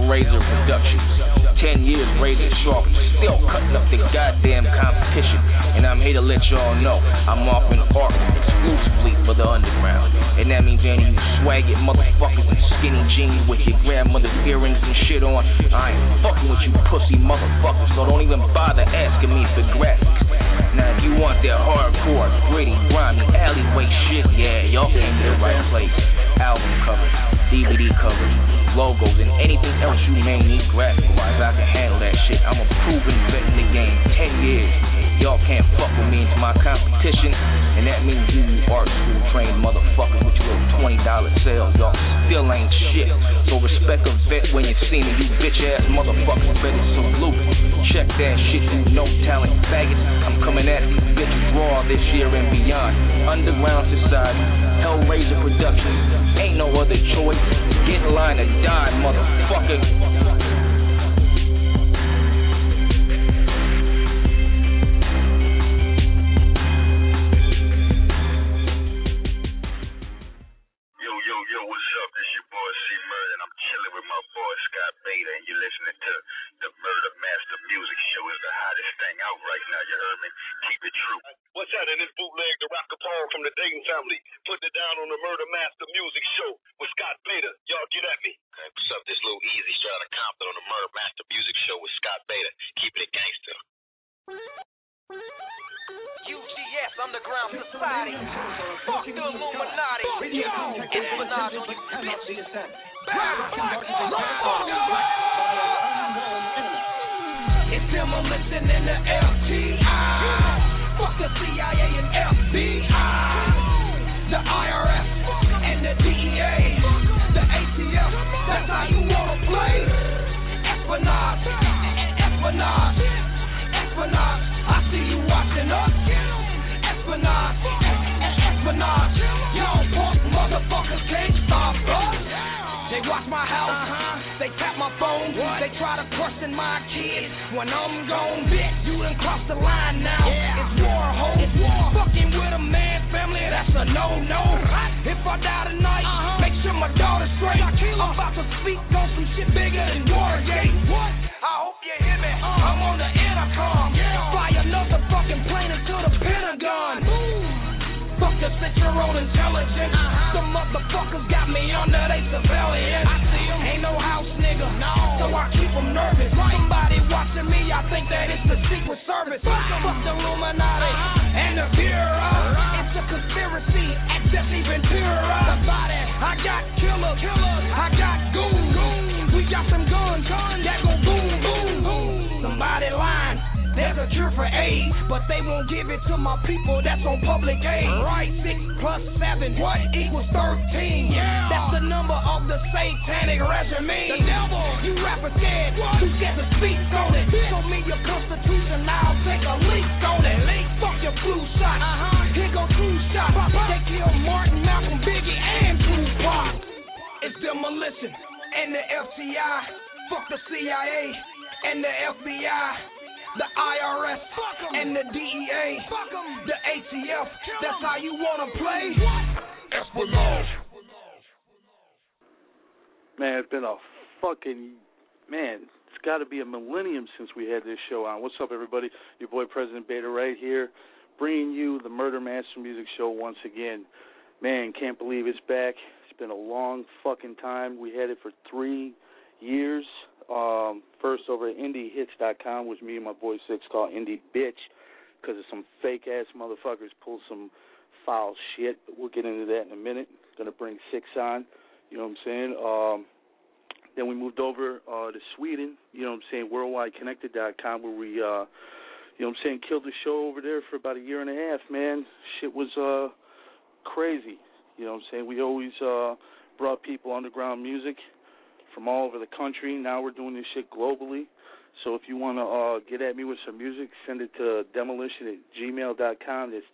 Hellraiser Productions. 10 years raising sharp, still cutting up the goddamn competition. And I'm here to let y'all know I'm offering art exclusively for the underground. And that means any of you swaggy motherfuckers in skinny jeans with your grandmother's earrings and shit on, I ain't fucking with you pussy motherfuckers, so don't even bother asking me for graphics. Now if you want that hardcore, gritty, grimy, alleyway shit, yeah, y'all came to the right place. Album covers, DVD covers, logos, and anything else you may need graphic-wise, I can handle that shit. I'm a proven vet in the game, 10 years. Y'all can't fuck with me into my competition, and that means you art school trained motherfuckers with your little $20 sales. Y'all still ain't shit. So respect a vet when you see me. You bitch ass motherfuckers better salute. Check that shit, you no talent faggots. I'm coming at these bitches raw this year and beyond. Underground Society, Hellraiser Productions, ain't no other choice. Get in line to die, motherfucker. It's demolition in the LTI. Fuck the CIA and FBI, the IRS and the DEA, the ATF. That's how you wanna play. Espionage, espionage, espionage. I see you watching us. Espionage, espionage. Y'all punk motherfuckers can't stop us. They watch my house, they tap my phone, they try to question my kids. When I'm gone, bitch, you done crossed the line now. It's war, ho. Fucking with a man's family, that's a no-no. If I die tonight, make sure my daughter's straight. I'm about to speak on some shit bigger than Watergate. I hope you hear me. I'm on the intercom. Fly another fucking plane into the Pentagon. Fuck the Central Intelligence. Some motherfuckers got me under they surveillance. I see them. Ain't no house nigga, so I keep them nervous. Somebody watching me, I think that it's the Secret Service. Fuck the Illuminati and the Bureau. It's a conspiracy, act just even purer. I got killers, I got goons. We got some guns that go boom, boom, boom. Somebody lying. There's a cure for AIDS, but they won't give it to my people that's on public aid. Right, 6 + 7, what equals 13? Yeah. That's the number of the satanic regime. The devil, you rappers scared, too scared to speak on it. Show me your constitution, I'll take a leak on it. Fuck your flu shot, here go 2 shots. They killed Martin, Malcolm, Biggie, and Tupac. It's demolition and the FTI. Fuck the CIA and the FBI. The IRS and the DEA, the ATF, that's how you wanna play. Espionage. Man, it's been a fucking, it's gotta be a millennium since we had this show on. What's up, everybody? Your boy President Beta right here, bringing you the Murder Master Music Show once again. Man, can't believe it's back. It's been a long fucking time. We had it for 3 years. First over at IndieHits.com, which me and my boy Six call Indie Bitch, because of some fake-ass motherfuckers pull some foul shit. But we'll get into that in a minute. Going to bring Six on, you know what I'm saying? Then we moved over to Sweden, you know what I'm saying, WorldwideConnected.com, where we, you know what I'm saying, killed the show over there for about 1.5 years, man. Shit was crazy, you know what I'm saying? We always brought people underground music from all over the country. Now we're doing this shit globally. So if you want to get at me with some music, send it to demolition@gmail.com. That's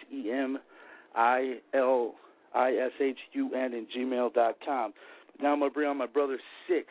THEMILISHUN@gmail.com. Now I'm going to bring on my brother Six.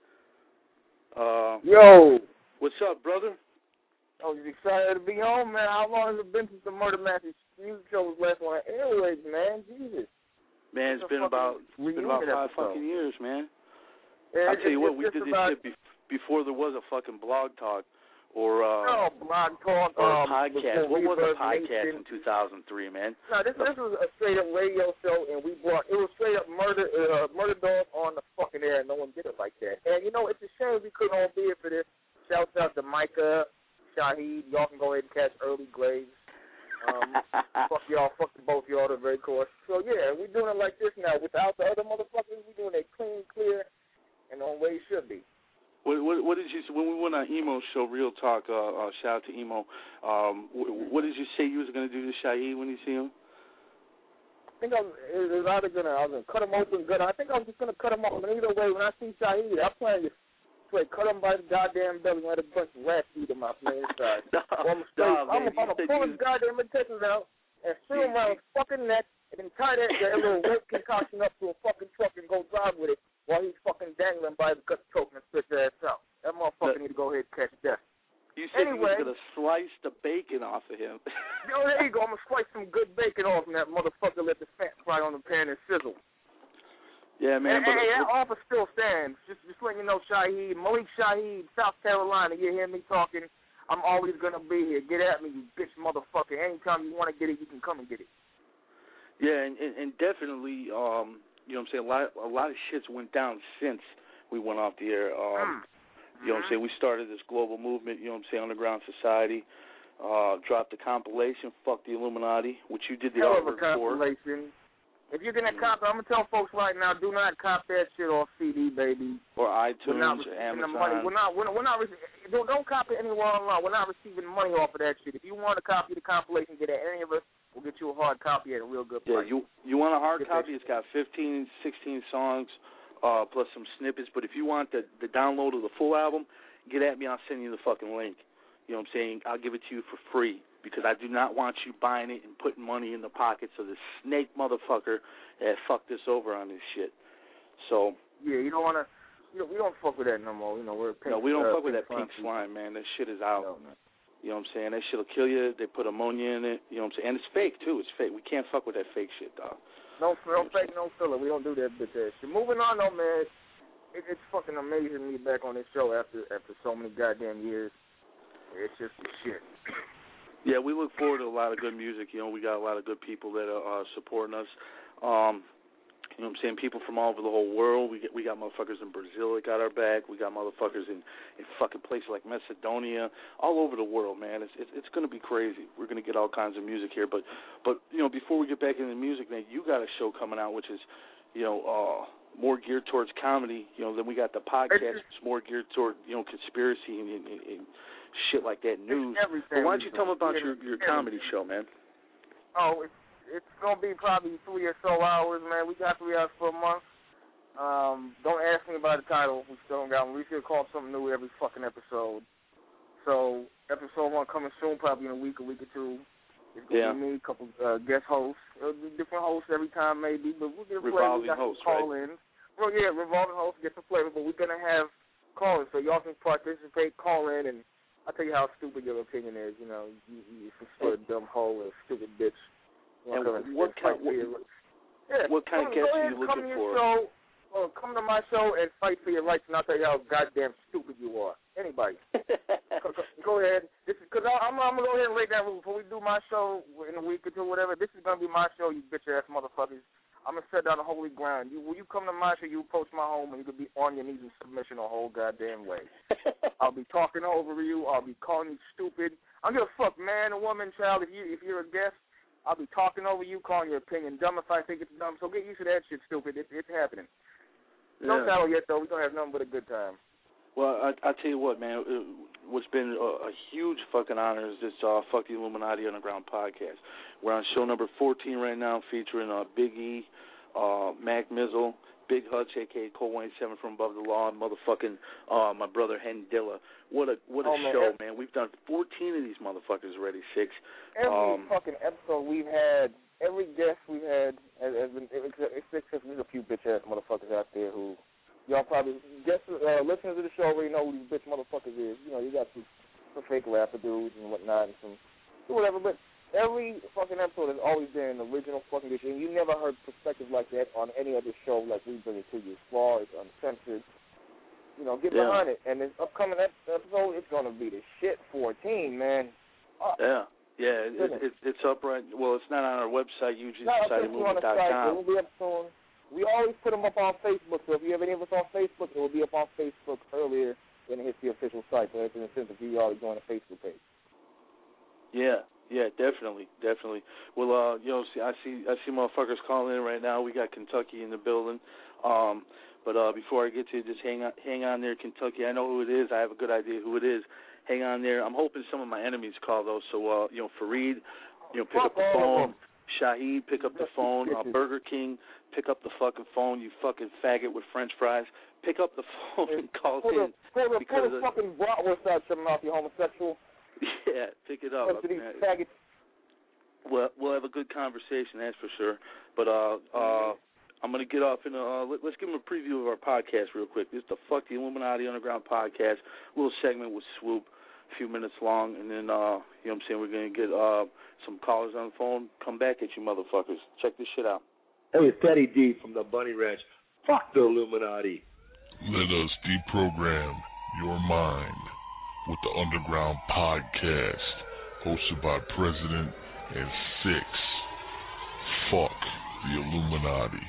Yo. What's up, brother? Oh, you excited to be home, man? How long has it been since the Murder Master Music Show was last on the airwaves, man? Jesus. Man, it's been about 5 fucking years, man. I'll tell you what, we did this shit before there was a fucking Blog Talk or Blog Talk or a podcast. What was a podcast in 2003, man? No, this was a straight up radio show, and it was straight up Murder Dog on the fucking air. No one did it like that. And you know, it's a shame we couldn't all be here for this. Shouts out to Micah, Shaheed. Y'all can go ahead and catch early grades. Fuck y'all, fuck both y'all, they're very coarse. So yeah, we're doing it like this now. Without the other motherfuckers, we're doing it clean, clear, and the way it should be. What did you say when we went on Emo show, Real Talk? Shout out to Emo. What did you say you was gonna do to Shaheed when you see him? I think I was gonna cut him open good. I think I was just gonna cut him off. But either way, when I see Shaheed, I'm planning to cut him by the goddamn belly and let a bunch of rats eat him out from the inside. I'm gonna pull his goddamn intestines out and swing him around his fucking neck and then tie that little rape concoction up to a fucking truck and go drive with it while he's fucking dangling by the gut choking and spit their ass out. That motherfucker need to go ahead and catch death. You said you was going to slice the bacon off of him. Yo, there you go. I'm going to slice some good bacon off from that motherfucker, let the fat fry on the pan and sizzle. Yeah, man. That offer still stands. Just letting you know, Shaheed, Malik Shaheed, South Carolina, you hear me talking, I'm always going to be here. Get at me, you bitch motherfucker. Anytime you want to get it, you can come and get it. Yeah, and definitely, you know what I'm saying, a lot of shits went down since we went off the air. You know what I'm saying, we started this global movement, you know what I'm saying, Underground Society, dropped the compilation, Fuck the Illuminati, which you did the artwork for. Compilation. If you're going to cop it, I'm going to tell folks right now, do not cop that shit off CD, baby. Or iTunes, or Amazon. Don't cop it anywhere online. We're not receiving money off of that shit. If you want to copy the compilation, get at any of us. We'll get you a hard copy at a real good price. Yeah, you want a hard copy? It's got 15, 16 songs, plus some snippets. But if you want the download of the full album, get at me. I'll send you the fucking link. You know what I'm saying? I'll give it to you for free because I do not want you buying it and putting money in the pockets of this snake motherfucker that fucked us over on this shit. So yeah, you don't want to. We don't fuck with that no more. You know, we're pink, we don't fuck with that pink slime, man. That shit is out. No, man. You know what I'm saying? That shit'll kill you. They put ammonia in it. You know what I'm saying? And it's fake, too. It's fake. We can't fuck with that fake shit, dog. No fake, no filler. We don't do that bitch ass shit. Moving on, though, man. It's fucking amazing to be back on this show after so many goddamn years. It's just the shit. Yeah, we look forward to a lot of good music. You know, we got a lot of good people that are supporting us. You know what I'm saying? People from all over the whole world. We got motherfuckers in Brazil that got our back. We got motherfuckers in fucking places like Macedonia, all over the world, man. It's going to be crazy. We're going to get all kinds of music here. But you know, before we get back into the music, man, you got a show coming out which is, you know, more geared towards comedy. You know, then we got the podcast, which is more geared toward, you know, conspiracy and shit like that, news. But why don't you tell me about your comedy show, man? Oh, it's going to be probably 3 or so hours, man. We got 3 hours for a month. Don't ask me about the title. We still don't got one. We should call something new every fucking episode. So, episode 1 coming soon, probably in a week or two. It's going to be me, a couple guest hosts. It'll be different hosts every time, maybe, but we'll get a flavor. We got some call-ins. Well, yeah, revolving hosts, get some flavor, but we're going to have call-ins, so y'all can participate, call in, and I'll tell you how stupid your opinion is. You know, you some dumb hoe or stupid bitch. And what kind of guests are you looking for? Come to my show and fight for your rights, and I'll tell you how goddamn stupid you are. Anybody. Go ahead. Because I'm going to go ahead and lay down before we do my show in a week or two, whatever. This is going to be my show, you bitch-ass motherfuckers. I'm going to set down the holy ground. When you come to my show, you approach my home, and you can be on your knees in submission the whole goddamn way. I'll be talking over you. I'll be calling you stupid. I don't give a fuck, man or woman, child. If you're a guest, I'll be talking over you, calling your opinion dumb if I think it's dumb. So get used to that shit, stupid. It's happening. No title yet, though. We're going to have nothing but a good time. Well, I tell you what, man. What's been a huge fucking honor is this Fuck the Illuminati Underground podcast. We're on show number 14 right now, featuring Big E, Mac Mizzle, Big Hutch, a.k.a. Cole Wayne 7 from Above the Law, and motherfucking my brother Hen Dilla. What a show, man. We've done 14 of these motherfuckers already, 6. Every fucking episode we've had, every guest we've had, has been, except there's a few bitch-ass motherfuckers out there who, y'all probably, listeners of the show already know who these bitch motherfuckers is. You know, you got some fake rapper dudes and whatnot and some whatever, but every fucking episode has always been an original fucking dish, and you never heard perspective like that on any other show like we bring it to you. It's raw, it's uncensored, Get behind it. And this upcoming episode, it's going to be the shit 14, man. Yeah, it's up right. Well, it's not on our website, UGSocietyMovement.com. It will be up soon. We always put them up on Facebook, so if you have any of us on Facebook, it will be up on Facebook earlier than it hits the official site. So that's an incentive for you all to join the Facebook page. Yeah, definitely. Well, I see motherfuckers calling in right now. We got Kentucky in the building. But before I get to it, just hang on there, Kentucky. I know who it is. I have a good idea who it is. Hang on there. I'm hoping some of my enemies call though. So Fareed, pick up the phone. Shaheed, pick up the phone. Burger King, pick up the fucking phone. You fucking faggot with French fries. Pick up the phone and call in. Pull the fucking bratwurst out your mouth, you homosexual. Yeah, pick it up. We'll have a good conversation, that's for sure. But I'm going to get off and let's give them a preview of our podcast real quick. This is the Fuck the Illuminati Underground podcast, a little segment with Swoop, a few minutes long, and then, we're going to get some callers on the phone, come back at you motherfuckers. Check this shit out. Hey, it's Teddy D from the Bunny Ranch. Fuck the Illuminati. Let us deprogram your mind with the Underground Podcast, hosted by President and Six. Fuck the Illuminati.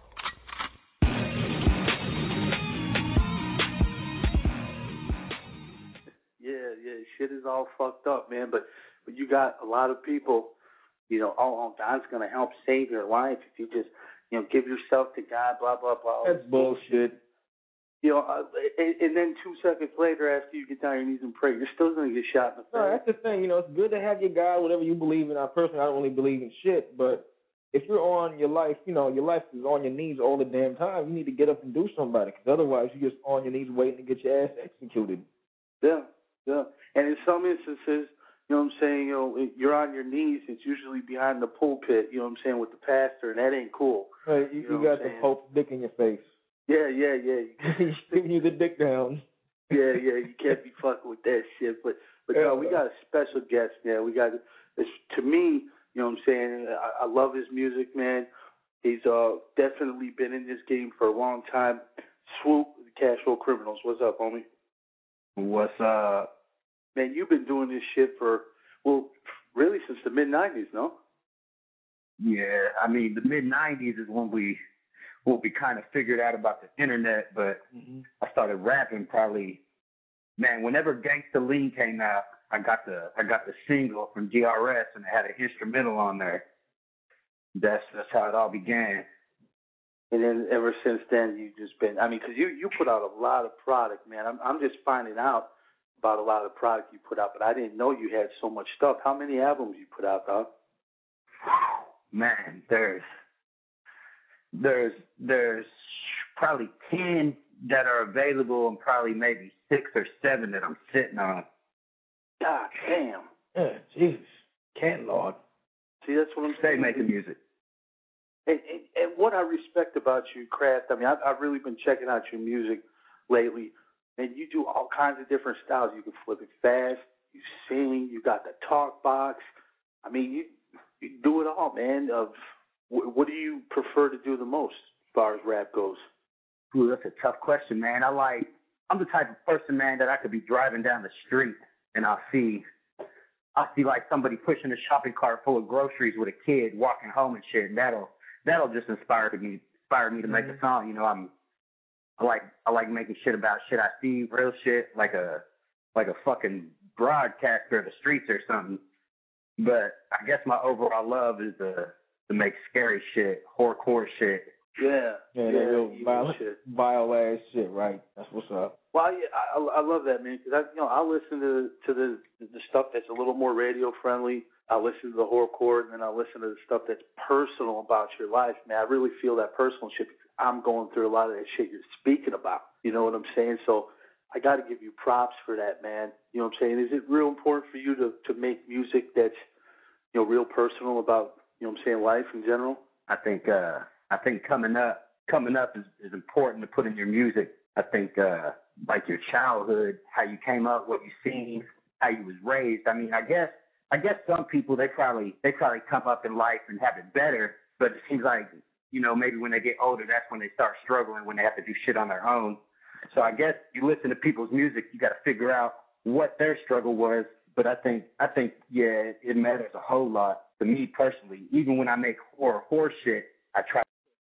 Yeah, shit is all fucked up, man. But you got a lot of people, God's going to help save your life if you just, give yourself to God, blah, blah, blah. That's bullshit. And then 2 seconds later, after you get down on your knees and pray, you're still going to get shot in the face. No, that's the thing. It's good to have your God, whatever you believe in. I personally, I don't really believe in shit, but if you're on your life, your life is on your knees all the damn time. You need to get up and do something about it, because otherwise you're just on your knees waiting to get your ass executed. Yeah. And in some instances, you're on your knees. It's usually behind the pulpit, with the pastor, and that ain't cool. Right, you got the Pope's dick in your face. Yeah. He's giving you the dick down. Yeah, you can't be fucking with that shit. But no, we got a special guest, man. We got this, to me, I love his music, man. He's definitely been in this game for a long time. Swoop, the Cashflow Criminals. What's up, homie? What's up? Man, you've been doing this shit for, really since the mid-'90s, no? Yeah, the mid-'90s is when we kind of figured out about the internet, but I started rapping probably, whenever Gangsta Lean came out, I got the single from GRS and it had an instrumental on there. That's how it all began. And then ever since then, you've just been, because you put out a lot of product, man. I'm just finding out about a lot of product you put out, but I didn't know you had so much stuff. How many albums you put out, dog? Man, there's probably 10 that are available and probably maybe 6 or 7 that I'm sitting on. God damn. Yeah, Jesus. Lord. See, that's what I'm saying. Stay making music. And what I respect about you, Craft, I've really been checking out your music lately, and you do all kinds of different styles. You can flip it fast, you sing, you got the talk box. You do it all, man. What do you prefer to do the most as far as rap goes? Ooh, that's a tough question, man. I'm the type of person, man, that I could be driving down the street and I'll see like somebody pushing a shopping cart full of groceries with a kid walking home and shit, and that'll just inspire me to make a song. I like making shit about shit I see, real shit, like a fucking broadcaster of the streets or something. But I guess my overall love is to make scary shit, horrorcore shit. Yeah, real vile ass shit, right? That's what's up. Well, I love that, man, because I listen to the stuff that's a little more radio friendly. I listen to the horrorcore, and then I listen to the stuff that's personal about your life, man. I really feel that personal shit because I'm going through a lot of that shit you're speaking about. You know what I'm saying? So I got to give you props for that, man. You know what I'm saying? Is it real important for you to make music that's, real personal about, life in general? I think coming up is important to put in your music. I think like your childhood, how you came up, what you seen, how you was raised. I guess some people they probably come up in life and have it better, but it seems like maybe when they get older, that's when they start struggling, when they have to do shit on their own. So I guess you listen to people's music, you got to figure out what their struggle was. But I think, yeah, it matters a whole lot to me personally. Even when I make horror shit, I try.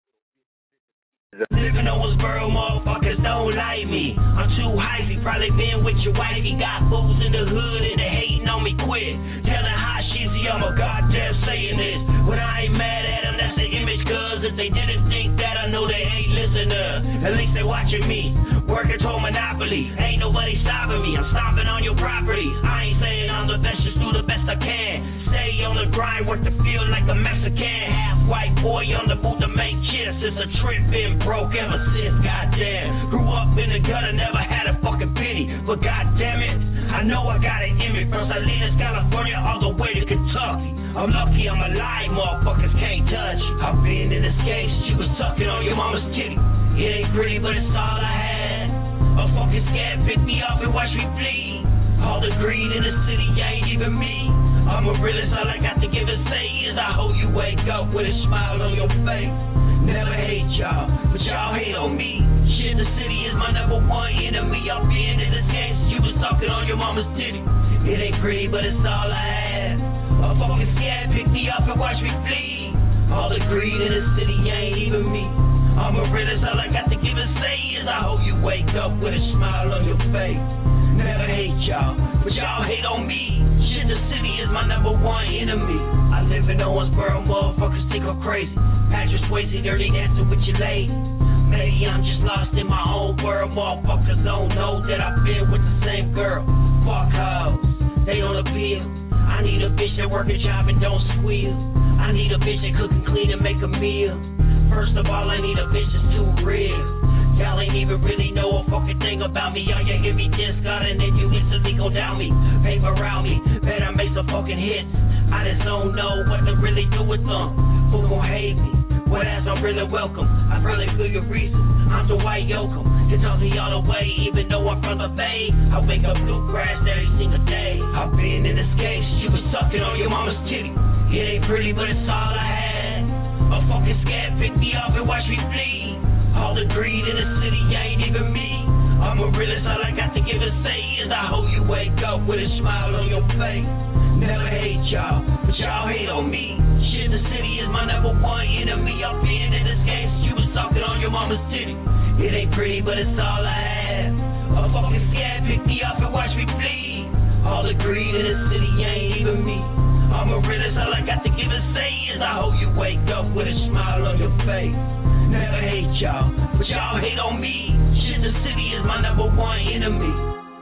Living on Woodsboro, motherfuckers don't like me. I'm too hypey, probably been with your wifey. Got fools in the hood and they hating on me quick. Telling hot shizzy I'm a goddamn saying this. When I ain't mad at them, that's the image, cuz if they didn't think that, I know they ain't listening. At least they watching me. Working toward monopoly. Ain't nobody stopping me. I'm stomping on your properties. I ain't saying I'm the best, just do the best I can. Stay on the grind, work the field like a Mexican. Half white boy on the boot to make chips. It's a trip in broke ever since, goddamn. Grew up in the gutter, never had a fucking penny. But goddamn it, I know I got an image from Salinas, California, all the way to Kentucky. I'm lucky I'm alive, motherfuckers can't touch. I've been in this game since you was sucking on your mama's titty. It ain't pretty, but it's all I had. A fucking scab pick me up and watch me bleed. All the greed in the city ain't even me. I'm a realist, all I got to give and say is I hope you wake up with a smile on your face. Never hate y'all, but y'all hate on me. Shit, the city is my number one enemy. I've been in this game since you was sucking on your mama's titty. It ain't pretty, but it's all I have. A fucking scab pick me up and watch me bleed. All the greed in the city ain't even me. I'm a realist, all I got to give and say is I hope you wake up with a smile on your face. Never hate y'all, but y'all hate on me. Shit, the city is my number one enemy. I live in Owensboro, motherfuckers think I'm crazy. Patrick Swayze, dirty dancing with your lady. Maybe I'm just lost in my own world. Motherfuckers don't know that I've been with the same girl. Fuck hoes, they on a bill. I need a bitch that work a job and don't squeal. I need a bitch that cook and clean and make a meal. First of all, I need a bitch that's too real. Y'all ain't even really know a fucking thing about me. All you hear me discard and then you instantly go down me. Paper around me, better make some fucking hits. I just don't know what to really do with them. Who gon' hate me? Well, that's not really welcome. I really feel your reasons. I'm the white yokum. It's all the way, even though I'm from the Bay. I wake up bluegrass every single day. I've been in this game since you was sucking on your mama's titty. It ain't pretty, but it's all I had. A fucking scab pick me up and watch me bleed. All the greed in the city ain't even me. I'm a realist, all I got to give and say is I hope you wake up with a smile on your face. Never hate y'all, but y'all hate on me. Shit, the city is my number one enemy. I've been in this game since you was sucking on your mama's titty. It ain't pretty, but it's all I have. A fucking scab pick me up and watch me bleed. All the greed in the city ain't even me. I'm a realist, all I got to give and say is I hope you wake up with a smile on your face. Never hate y'all, but y'all hate on me. Shit, the city is my number one enemy.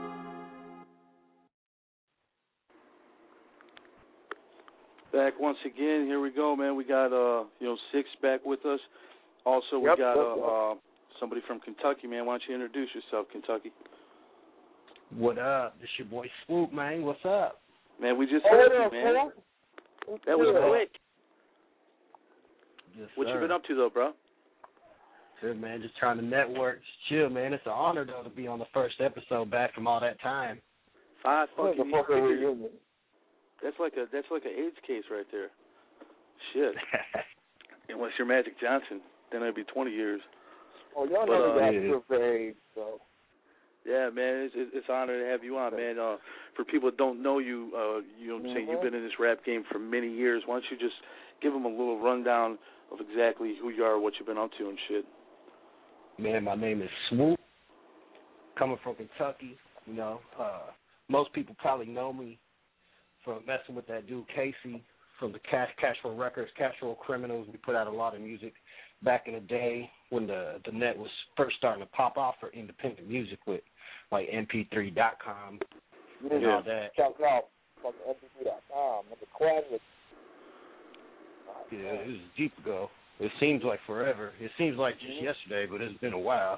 Back once again, here we go, man. We got Six back with us. Also, we got somebody from Kentucky, man. Why don't you introduce yourself, Kentucky? What up? This your boy Swoop, man. What's up? Man, we just heard you, man. That was quick. Yes, what sir. you been up to, though, bro? Good, man. Just trying to network. Just chill, man. It's an honor, though, to be on the first episode back from all that time. 5 fucking years. That's like an AIDS case right there. Shit. Unless you're Magic Johnson, then it'd be 20 years. Oh, y'all never got proof for AIDS, so. Yeah, man, it's an honor to have you on, man. For people that don't know you, you know what I'm saying, you've been in this rap game for many years. Why don't you just give them a little rundown of exactly who you are, what you've been up to and shit. Man, my name is Swoop, coming from Kentucky. Most people probably know me from messing with that dude Casey from the Cashflow Records, Cashflow Criminals. We put out a lot of music back in the day when the net was first starting to pop off for independent music with like mp3.com and all that. Check it out from mp3.com. The classic. Yeah, it was deep ago. It seems like forever. It seems like just yesterday, but it's been a while.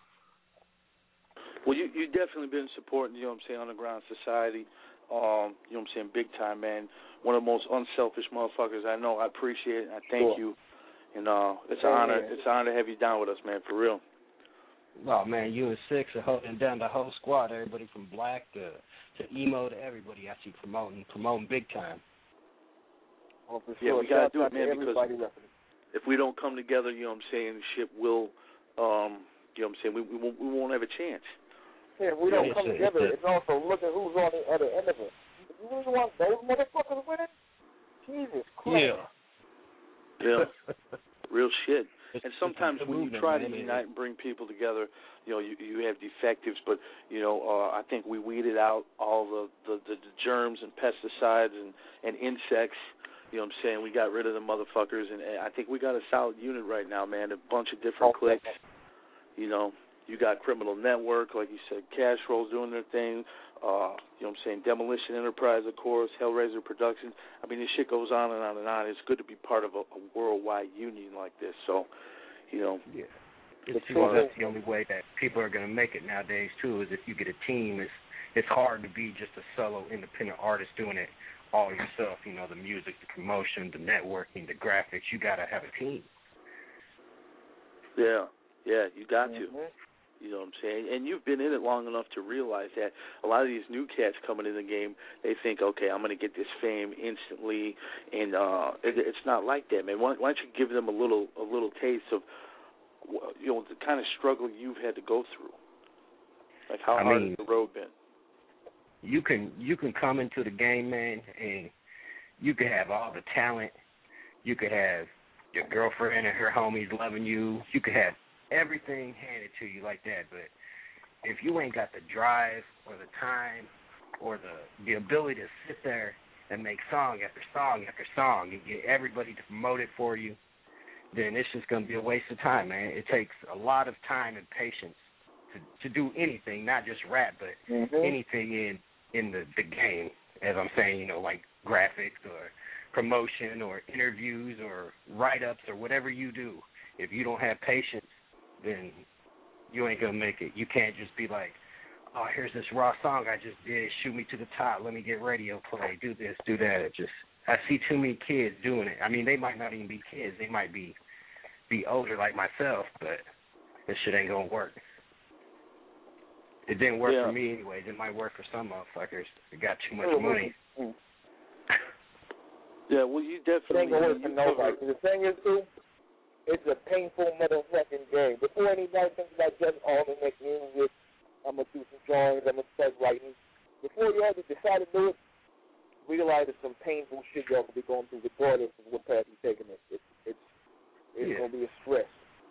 Well, you definitely been supporting, you know what I'm saying, Underground Society, you know what I'm saying, big time, man. One of the most unselfish motherfuckers I know. I appreciate it. I thank you. And it's an honor. It's an honor to have you down with us, man, for real. Oh, man, you and Six are holding down the whole squad, everybody from Black to emo to everybody. I see promoting big time. Oh, for sure. Yeah, we got to do it, man, because reference. if we don't come together, you know what I'm saying, shit will You know what I'm saying? We won't have a chance. Yeah, if we don't come together, it's also look at who's on the other end of it. You really want those motherfuckers winning? Jesus Christ. Yeah. Real shit. And sometimes when you try to unite and bring people together, you know, you have defectives, but, you know, I think we weeded out all the germs and pesticides and insects. You know what I'm saying? We got rid of the motherfuckers, and I think we got a solid unit right now, man, a bunch of different cliques. You know, you got Criminal Network, like you said, Cash Rolls doing their thing. You know what I'm saying? Demolition Enterprise, of course, Hellraiser Productions. I mean, this shit goes on and on and on. It's good to be part of a worldwide union like this. So, you know. Yeah. That's the only way that people are going to make it nowadays, too, is if you get a team. It's hard to be just a solo independent artist doing it all yourself. You know, the music, the promotion, the networking, the graphics. You got to have a team. Yeah, you got to. You know what I'm saying? And you've been in it long enough to realize that a lot of these new cats coming in the game, they think, okay, I'm going to get this fame instantly, and it's not like that, man. Why don't you give them a little taste of, you know, the kind of struggle you've had to go through? Like, how hard has the road been? You can come into the game, man, and you can have all the talent. You could have your girlfriend and her homies loving you. You could have everything handed to you like that, but if you ain't got the drive or the time or the ability to sit there and make song after song after song and get everybody to promote it for you, then it's just going to be a waste of time, man. It takes a lot of time and patience to do anything, not just rap, but anything in the game, as I'm saying, you know, like graphics or promotion or interviews or write-ups or whatever you do. If you don't have patience, then you ain't going to make it. You can't just be like, oh, here's this raw song I just did. Shoot me to the top. Let me get radio play. Do this, do that. I see too many kids doing it. I mean, they might not even be kids. They might be older like myself, but this shit ain't going to work. It didn't work for me anyways. It might work for some motherfuckers. They got too much money. Yeah, well, you definitely... It ain't going to work for nobody. The thing is, too, it's a painful motherfucking game. Before anybody thinks about just, oh, I'm going to make music, I'm going to do some drawings, I'm going to start writing. Before you ever decide to do it, realize it's some painful shit y'all could be going through regardless of what path you're taking it. It's going to be a stress.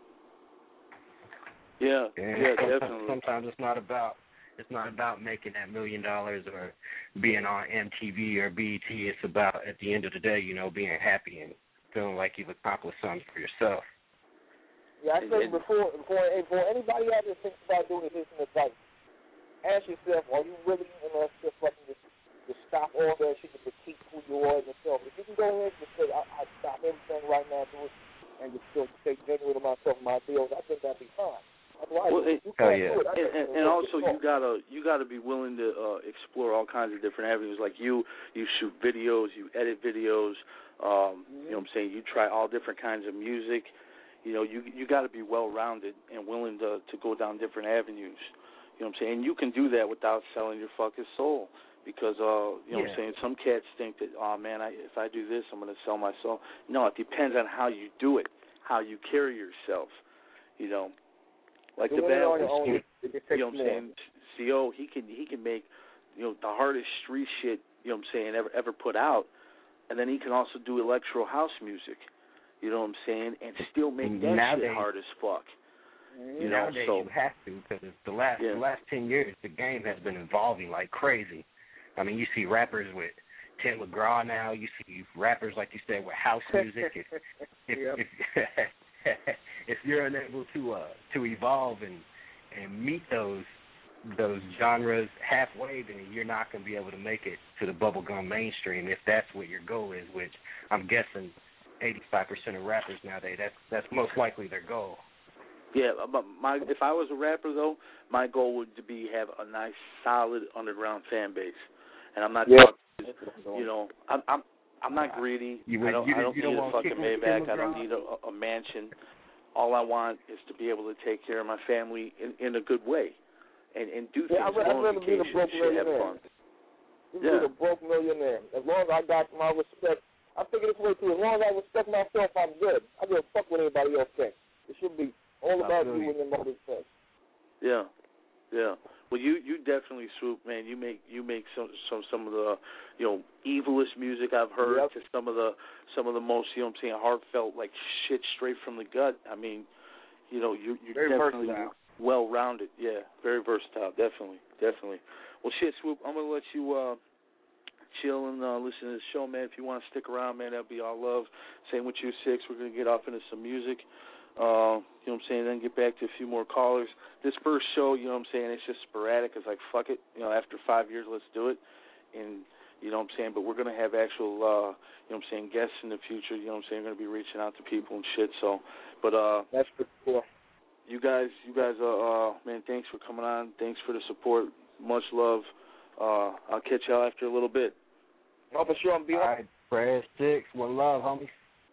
Yeah, definitely. Sometimes it's not about making that $1 million or being on MTV or BET. It's about, at the end of the day, you know, being happy and feeling like you've accomplished something for yourself. Yeah, I said before anybody out there thinks about doing this in advice, ask yourself, are you really enough to fucking to stop all that shit to keep who you are in yourself? If you can go ahead and just say, I stop everything right now, do it, and just still stay genuine to myself and my deals, I think that'd be fine. Well, and also you gotta be willing to explore all kinds of different avenues. Like you shoot videos, you edit videos. You know what I'm saying? You try all different kinds of music. You know, you got to be well-rounded and willing to go down different avenues. You know what I'm saying? And you can do that without selling your fucking soul. Because, you know what I'm saying, some cats think that, oh, man, if I do this, I'm going to sell my soul. No, it depends on how you do it, how you carry yourself, you know. Like the bad ones, you know what I'm saying, CO, he can make, you know, the hardest street shit, you know what I'm saying, ever put out. And then he can also do electro house music, you know what I'm saying, and still make that shit hard as fuck. You know, nowadays you have to, because the last 10 years, the game has been evolving like crazy. I mean, you see rappers with Tim McGraw now. You see rappers, like you said, with house music. If you're unable to evolve and meet those genres halfway, then you're not going to be able to make it to the bubblegum mainstream if that's what your goal is, which I'm guessing 85% of rappers nowadays, that's most likely their goal. Yeah, but if I was a rapper, though, my goal would be have a nice, solid underground fan base. And I'm not talking, you know, I'm not greedy. I don't need a fucking Maybach. I don't need a mansion. All I want is to be able to take care of my family in a good way and do things. I'd rather be the broke millionaire. Be the broke millionaire. As long as I got my respect, I figure this way too. As long as I respect myself, I'm good. I don't fuck what anybody else thinks. It should be All about you and your mother's sex. Yeah. Well, you definitely, Swoop, man. You make some of the evilest music I've heard to some of the most heartfelt like shit straight from the gut. I mean, you're very definitely versatile. Well rounded. Yeah, very versatile. Definitely. Well, shit, Swoop, I'm gonna let you chill and listen to the show, man. If you want to stick around, man, that'd be all love. Same with you, Six. We're gonna get off into some music. Then get back to a few more callers. This first show, it's just sporadic. It's like, fuck it, after 5 years, let's do it. And, but we're going to have actual, guests in the future, we're going to be reaching out to people and shit. So, but, that's pretty cool. You guys, man, thanks for coming on. Thanks for the support. Much love. I'll catch y'all after a little bit. Oh, for sure. All right, Brad Six. One love, homies.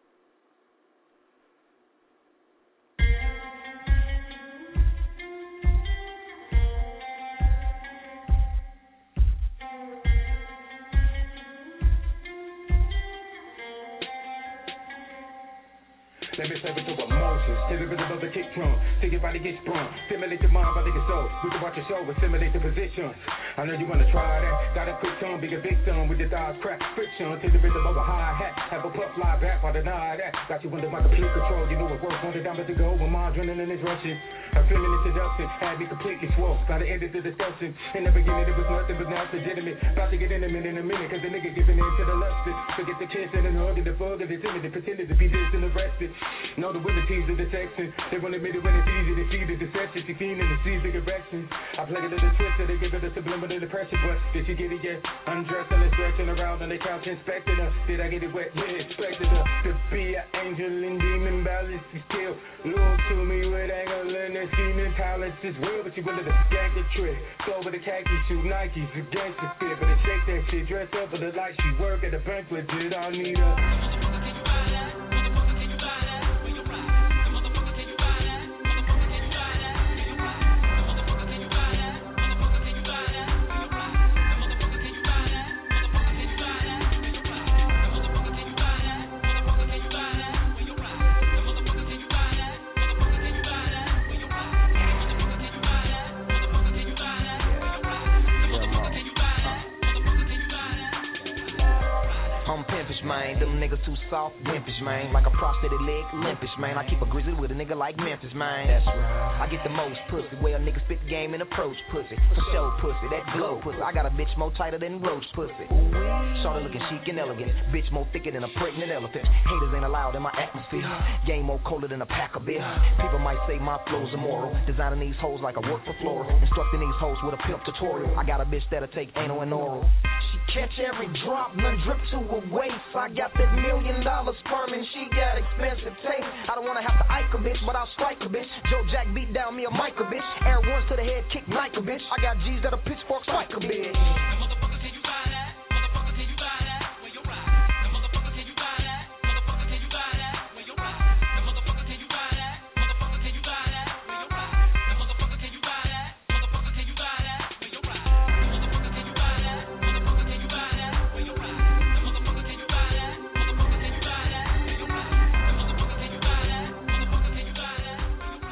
Let me serve it to emotions, to the rhythm of the kick drum. Till your body gets sprung, stimulate your mind, body, your soul. We can watch your show, assimilate the position. I know you wanna try that. Got a quick tongue, be a big thumb with your thighs crack. Friction, to the rhythm of a hi-hat. Have a puff, fly back, I deny that. Got you under my complete control, you know it works. Wanted down to go when my adrenaline is rushing. A feeling introduction, had me completely swole. Gotta end the discussion. In the beginning it was nothing but now it's legitimate. About to get intimate in a minute, cause the nigga giving in to the lusted. Forget the kiss and the hug and the fug and the timid, they pretended to be this and arrested. Know the women tease the section. They won't admit it when it's easy to see the deception. She fiending to seize the erection. I played a little twist, so they give it a subliminal impression. But did she get it yet? Undressed and stretching around on the couch, inspecting her. Did I get it wet? Yeah, expected her to be an angel and demon ballistic skill. Loyal to me with angle and a scheming talents as well. But she willing to yank the trick. So with the khaki suit, Nikes against the fit. But to shake that shit, dress up for the light. She work at the banquet, did I need her? Man, them niggas too soft, wimpish, man. Like a prosthetic leg, limpish, man. I keep a grizzly with a nigga like Memphis, man. That's right. I get the most pussy, where a nigga spit the game and approach pussy. For show pussy, that glow pussy. I got a bitch more tighter than roach pussy. Shorty looking chic and elegant, bitch more thicker than a pregnant elephant. Haters ain't allowed in my atmosphere. Game more colder than a pack of beer. People might say my flow's immoral. Designing these hoes like I work for Flora. Instructing these hoes with a pimp tutorial. I got a bitch that'll take anal and oral. She catch every drop, none drip to her waist. I got that $1 million sperm and she got expensive taste. I don't wanna have to ike a bitch, but I'll strike a bitch. Joe Jack beat down me a mic a bitch. Air ones to the head, kick Nike a bitch. I got G's that'll pitchfork strike a bitch. Motherfucker, can you buy that? Motherfucker, can you buy that? Where you ride? The motherfucker, can you buy that? Motherfucker, can you buy that? Where you ride? The motherfucker, can you buy that? Motherfucker, can you buy that? Where you ride? The motherfucker, can you buy that? Motherfucker, can you buy that? Where you ride? The motherfucker, can you buy that? Motherfucker, can you buy that? Where you ride? The motherfucker, can you buy that? Motherfucker, can you buy that? Where you ride? The motherfucker, can you buy that? Motherfucker, can you buy that? Where you ride?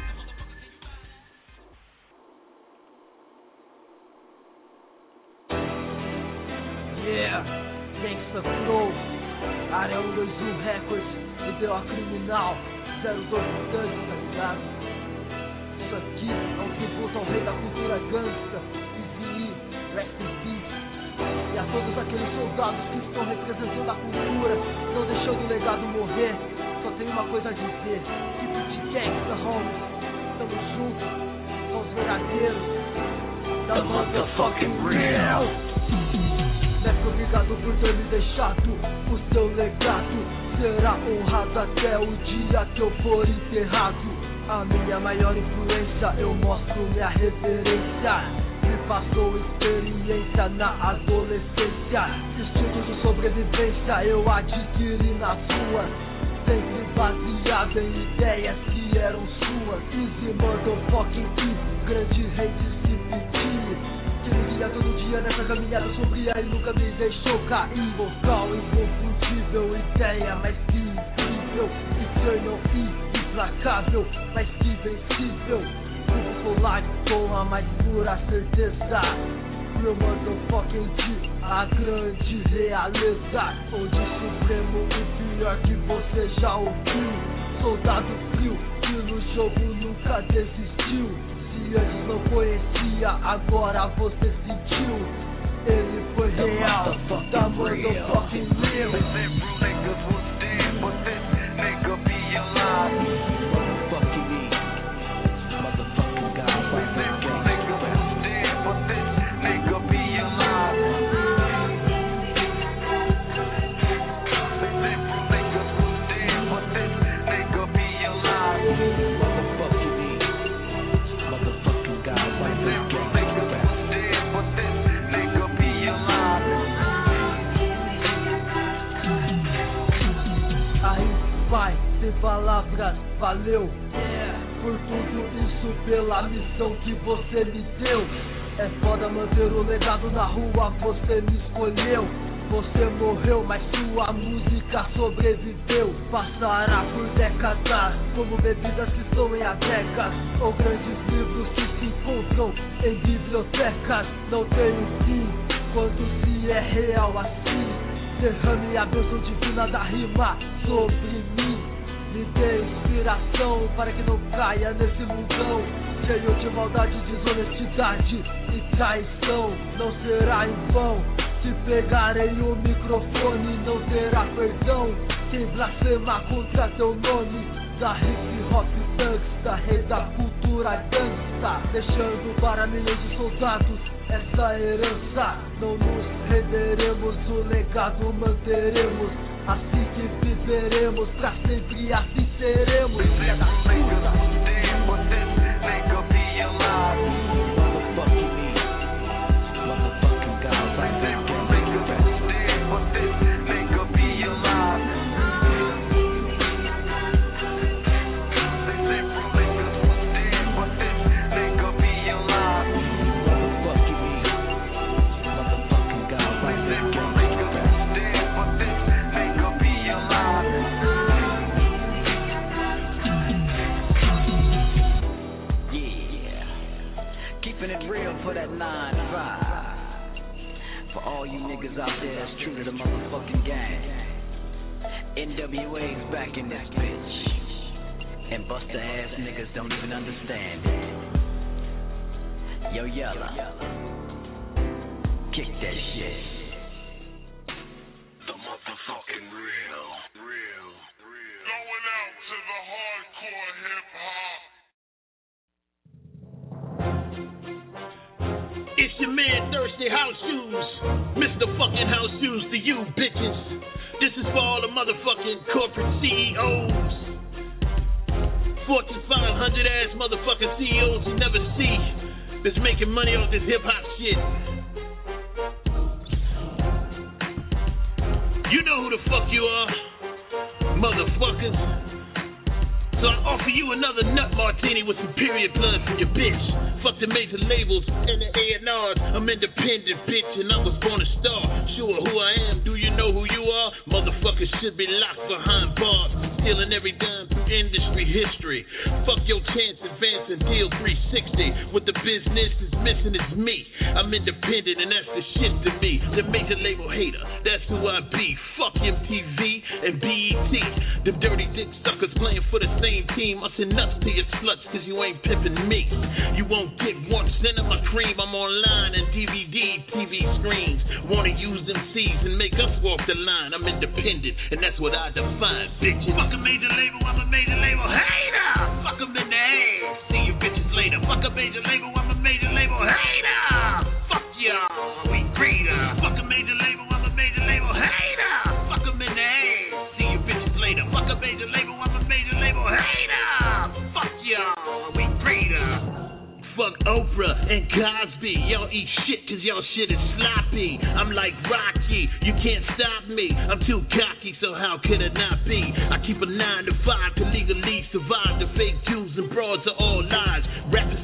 Yeah, Gangsta Flow, Área 121 Records, Ideal Criminal, 02 Tanque, tá ligado? Isso aqui é um tributo ao rei da cultura gangsta, PZE, Rest in Peace. E a todos aqueles soldados que estão representando a cultura, não deixando o legado morrer. Só tem uma coisa a dizer: tipo de gangsta, homies. Tamo junto, são os verdadeiros da motherfucking real. Neto, obrigado por ter me deixado. O seu legado será honrado até o dia que eu for enterrado. A minha maior influência, eu mostro minha reverência. Me passou experiência na adolescência. Instinto de sobrevivência eu adquiri na sua, sempre baseado em ideias que eram suas. Easy motherfucking easy, grande rei de CPT. Que me guia todo dia nessa caminhada sombria e nunca me deixou cair. Vocal inconfundível, ideia mais que incrível. Eternal E, implacável, mas que vencível. Público live com a mais pura certeza. Meu motherfucking G, a grande realeza. Onde supremo o pior que você já ouviu. Soldado frio, que no jogo nunca desistiu. Se antes não conhecia, agora você sentiu. Ele foi real, da motherfucking real. Niggas was dead, but this nigga be alive. Motherfucking me, motherfucking God, niggas was dead, but this nigga be alive. Niggas was dead, but this nigga be alive. Motherfucking me, motherfucking God, niggas was dead, but this nigga be alive. Aí vai, sem palavras, valeu por tudo isso, pela missão que você me deu. É foda manter o legado na rua, você me escolheu. Você morreu, mas sua música sobreviveu. Passará por décadas, como bebidas que estão em adecas, ou grandes livros que se encontram em bibliotecas. Não tem fim, quando se é real assim. Derrame a bênção divina da rima sobre mim. Me dê inspiração para que não caia nesse mundão cheio de maldade, desonestidade e traição. Não será em vão, se pegarei o microfone não terá perdão. Quem blasfema contra teu nome, da hip hop gangsta, rei da cultura gangsta, deixando para milhões de soldados essa herança. Não nos renderemos, o legado manteremos. Assim que viveremos, pra sempre assim seremos. Filha da puta. For that 9-5, for all you niggas out there that's true to the motherfucking gang. NWA's back in this bitch, and buster ass niggas don't even understand it. Yo, Yella, kick that shit. The motherfucking real. Going out to the hardcore hip hop. It's your man Thirsty House Shoes, Mr. fucking House Shoes to you bitches. This is for all the motherfucking corporate CEOs, Fortune 500 ass motherfucking CEOs you never see, that's making money off this hip hop shit. You know who the fuck you are, motherfuckers. So I offer you another nut martini with some period blood from your bitch. Fuck the major labels and the A&Rs. I'm independent, bitch, and I was born a star. Sure who I am, do you know who you are? Motherfuckers should be locked behind bars, stealing every dime through industry history. Fuck your chance, advance and deal 360. What the business is missing is me. I'm independent and that's the shit to me. The major label hater, that's who I be. Fuck MTV and BET. Them dirty dick suckers playing for the same team. I send nuts to your sluts cause you ain't pimping me. You won't get 1 cent of my cream. I'm online and DVD, TV screens. Wanna use them C's and make us walk the line. I'm independent and that's what I define, bitches. Fuck a major label, I'm a major label hater. Fuck them in the ass, see you bitches later. Fuck a major label, I'm a major label hater. Fuck y'all, we greater. Fuck a major label, I'm a major label hater. Fuck them in the ass, see you bitches later. Fuck a major label, I'm a major label hater. Fuck y'all, we greater. Fuck Oprah and Cosby. Y'all eat shit cause y'all shit is sloppy. I'm like Rocky, you can't stop me. I'm too cocky, so how could it not be? I keep a 9 to 5 to legally survive. The fake Jews and broads are all lies. Rappers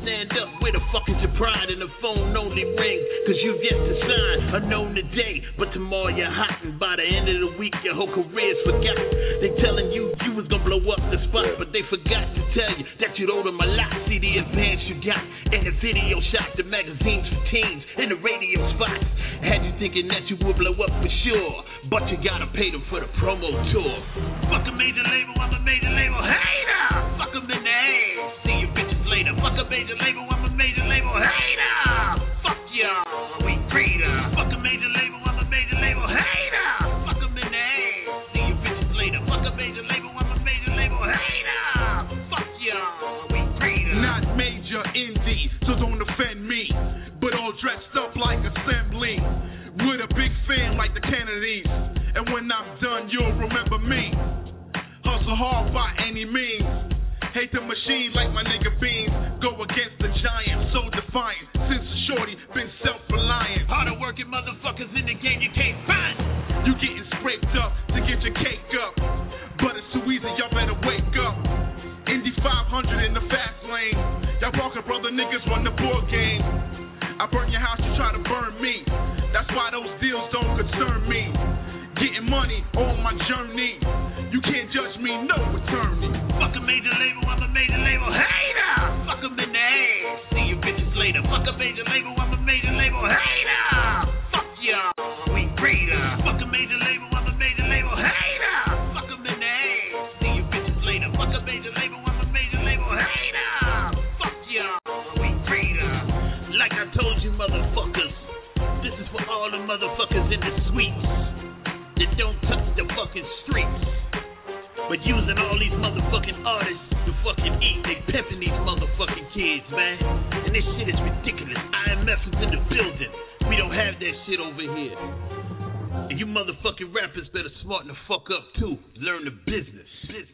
stand up, where the fuck is your pride? And the phone only rings, cause you've yet to sign. Unknown today, but tomorrow you're hot. And by the end of the week, your whole career's forgot. They telling you was gonna blow up the spot, but they forgot to tell you that you'd owe them a lot. See the advance you got in the video shop, the magazines for teens, and the radio spots. Had you thinking that you would blow up for sure, but you gotta pay them for the promo tour. Fuck a major label, I'm a major label hater. Fuck them in the ass, see you bitches later. Fuck a major label, I'm a major label hater. Fuck y'all, we greater. Fuck a major label, I'm a major label hater. Fuck them in the ass, see you bitches later. Fuck a major label, I'm a major label hater. Fuck y'all, we greater. Not major indie, so don't offend me, but all dressed up like assembly. With a big fan like the Kennedys, and when I'm done, you'll remember me. Hustle hard by any means. Hate the machine like my nigga Beans. Go against the giant, so defiant. Since a shorty, been self-reliant. Harder working motherfuckers in the game you can't find. You getting scraped up to get your cake up, but it's too easy, y'all better wake up. Indy 500 in the fast lane. Y'all Walker brother niggas run the board game. I burn your house, you try to burn me. That's why those deals don't concern me. Getting money on my journey. You can't judge me, no attorney. Fuck a major label, I'm a major label hater. Fuck them in the ass, see you bitches later. Fuck a major label, I'm a major label hater. Fuck y'all, we greater. Fuck a major label, I'm a major label hater. Fuck them in the ass, see you bitches later. Fuck a major label, I'm a major label hater. Fuck y'all, we greater. Like I told you motherfuckers, this is for all the motherfuckers in the suites that don't touch the fucking streets, but using all these motherfucking artists to fucking eat. They pimping these motherfucking kids, man. And this shit is ridiculous. IMF is in the building. We don't have that shit over here. And you motherfucking rappers better smarten the fuck up too. Learn the business.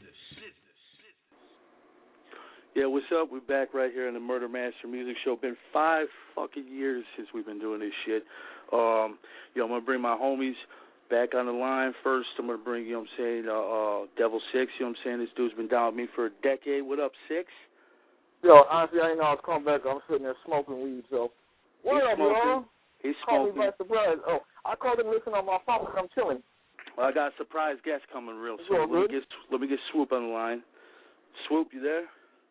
Yeah, what's up? We're back right here in the Murder Master Music Show. Been 5 fucking years since we've been doing this shit. I'm going to bring my homies back on the line. First, I'm going to bring, Devil Six. You know what I'm saying? This dude's been down with me for a decade. What up, Six? Yo, honestly, I didn't know I was coming back. I'm sitting there smoking weed, so. What up, y'all? He's smoking. smoking. Call me by surprise. Oh, I called him listening on my phone when I'm chilling. Well, I got a surprise guest coming real soon. Let me get Swoop on the line. Swoop, you there?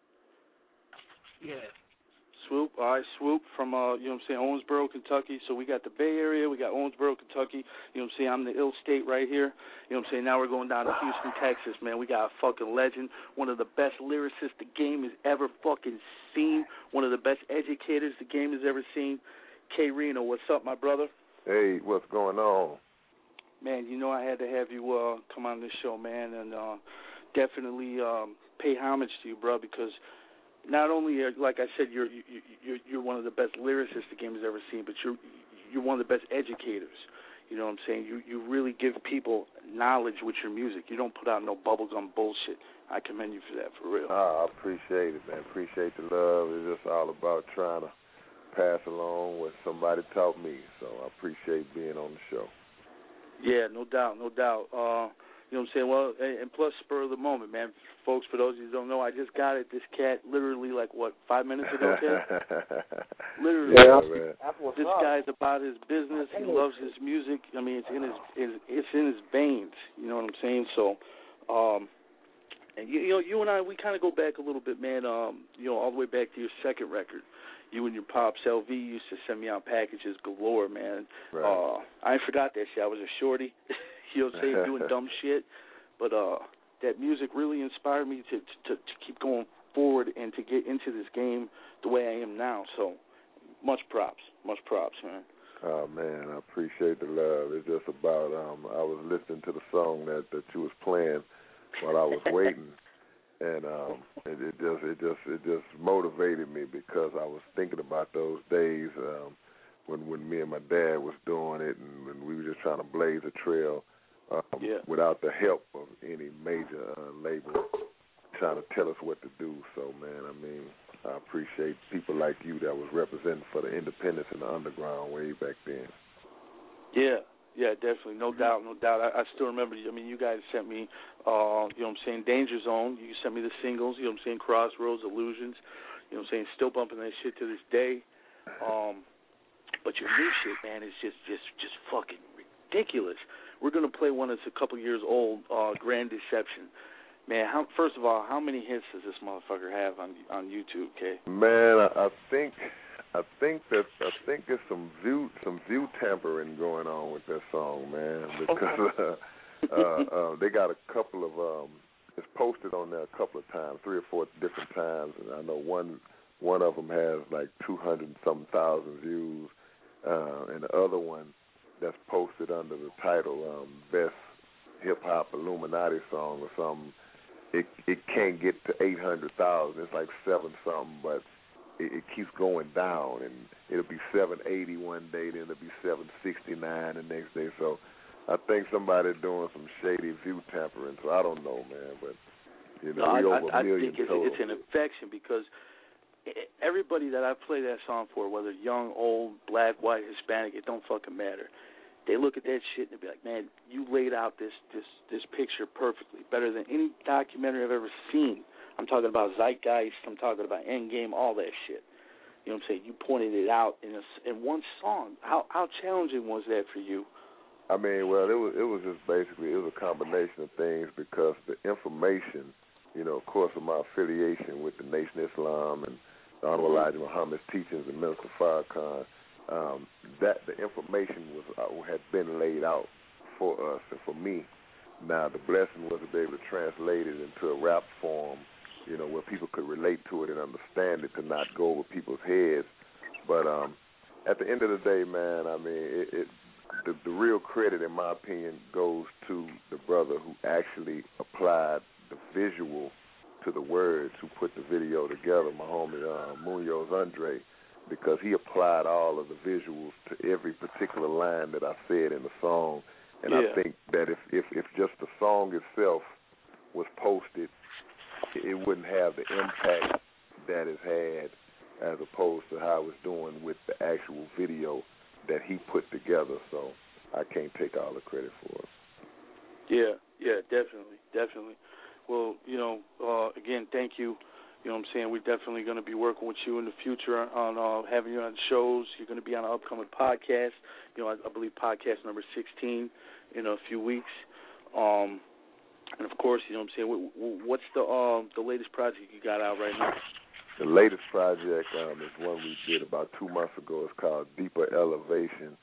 Yeah. Swoop, all right, Swoop from, Owensboro, Kentucky. So we got the Bay Area, we got Owensboro, Kentucky. You know what I'm saying? I'm the ill state right here. You know what I'm saying? Now we're going down to Houston, Texas, man. We got a fucking legend, one of the best lyricists the game has ever fucking seen, one of the best educators the game has ever seen. K. Reno, what's up, my brother? Hey, what's going on? Man, I had to have you come on this show, man, and definitely pay homage to you, bro, because not only, like I said, you're one of the best lyricists the game has ever seen, but you're one of the best educators. You know what I'm saying? You really give people knowledge with your music. You don't put out no bubblegum bullshit. I commend you for that, for real. I appreciate it, man. Appreciate the love. It's just all about trying to pass along what somebody taught me. So I appreciate being on the show. Yeah, no doubt, no doubt. You know what I'm saying? Well, and plus spur of the moment, man. Folks, for those of you who don't know, I just got this cat literally 5 minutes ago, Ted? Literally. Yeah, this guy's about his business. He loves his music. I mean, it's in his veins. You know what I'm saying? So, and you and I, we kind of go back a little bit, man. All the way back to your second record. You and your pops, LV, used to send me out packages galore, man. Right. I ain't forgot that shit. I was a shorty. You know what I'm saying, doing dumb shit. But that music really inspired me to keep going forward and to get into this game the way I am now. So much props, man. Oh, man, I appreciate the love. It's just about, I was listening to the song that you was playing while I was waiting. And it just motivated me because I was thinking about those days when me and my dad was doing it, and when we were just trying to blaze a trail without the help of any major label trying to tell us what to do. So, man, I mean, I appreciate people like you that was representing for the independence and the underground way back then. Yeah, definitely, no doubt. I still remember. I mean, you guys sent me, you know what I'm saying, Danger Zone. You sent me the singles. You know what I'm saying, Crossroads, Illusions. You know what I'm saying? Still bumping that shit to this day. But your new shit, man, is just fucking ridiculous. We're gonna play one that's a couple years old, Grand Deception. Man, first of all, how many hits does this motherfucker have on YouTube, Kay? Man, I think there's some view tampering going on with that song, man, because they got a couple of it's posted on there a couple of times, 3 or 4 different times, and I know one of them has like 200-something thousand views, and the other one that's posted under the title Best Hip Hop Illuminati Song or something. It can't get to 800,000. It's like 7-something, but it keeps going down, and it'll be 780 one day, then it'll be 769 the next day. So I think somebody's doing some shady view tampering. So I don't know, man, but we over a million total. It's an infection because everybody that I play that song for, whether young, old, black, white, Hispanic, it don't fucking matter. They look at that shit and they be like, man, you laid out this picture perfectly, better than any documentary I've ever seen. I'm talking about Zeitgeist, I'm talking about Endgame, all that shit. You know what I'm saying? You pointed it out in one song. How challenging was that for you? I mean, well, it was just basically, it was a combination of things because the information, of course, of my affiliation with the Nation of Islam and the Honorable Elijah Muhammad's teachings and Minister Farrakhan, that the information had been laid out for us and for me. Now the blessing was to be able to translate it into a rap form, where people could relate to it and understand it, to not go over people's heads. But at the end of the day, man, I mean, the real credit, in my opinion, goes to the brother who actually applied the visual to the words, who put the video together, my homie Munoz Andre, because he applied all of the visuals to every particular line that I said in the song. And I think that if just the song itself was posted, it wouldn't have the impact that it had as opposed to how it was doing with the actual video that he put together. So I can't take all the credit for it. Yeah, definitely. Well, again, thank you. You know what I'm saying? We're definitely going to be working with you in the future on having you on shows. You're going to be on an upcoming podcast. I believe podcast number 16 in a few weeks. And, of course, you know what I'm saying, what's the latest project you got out right now? The latest project is one we did about 2 months ago. It's called Deeper Elevation.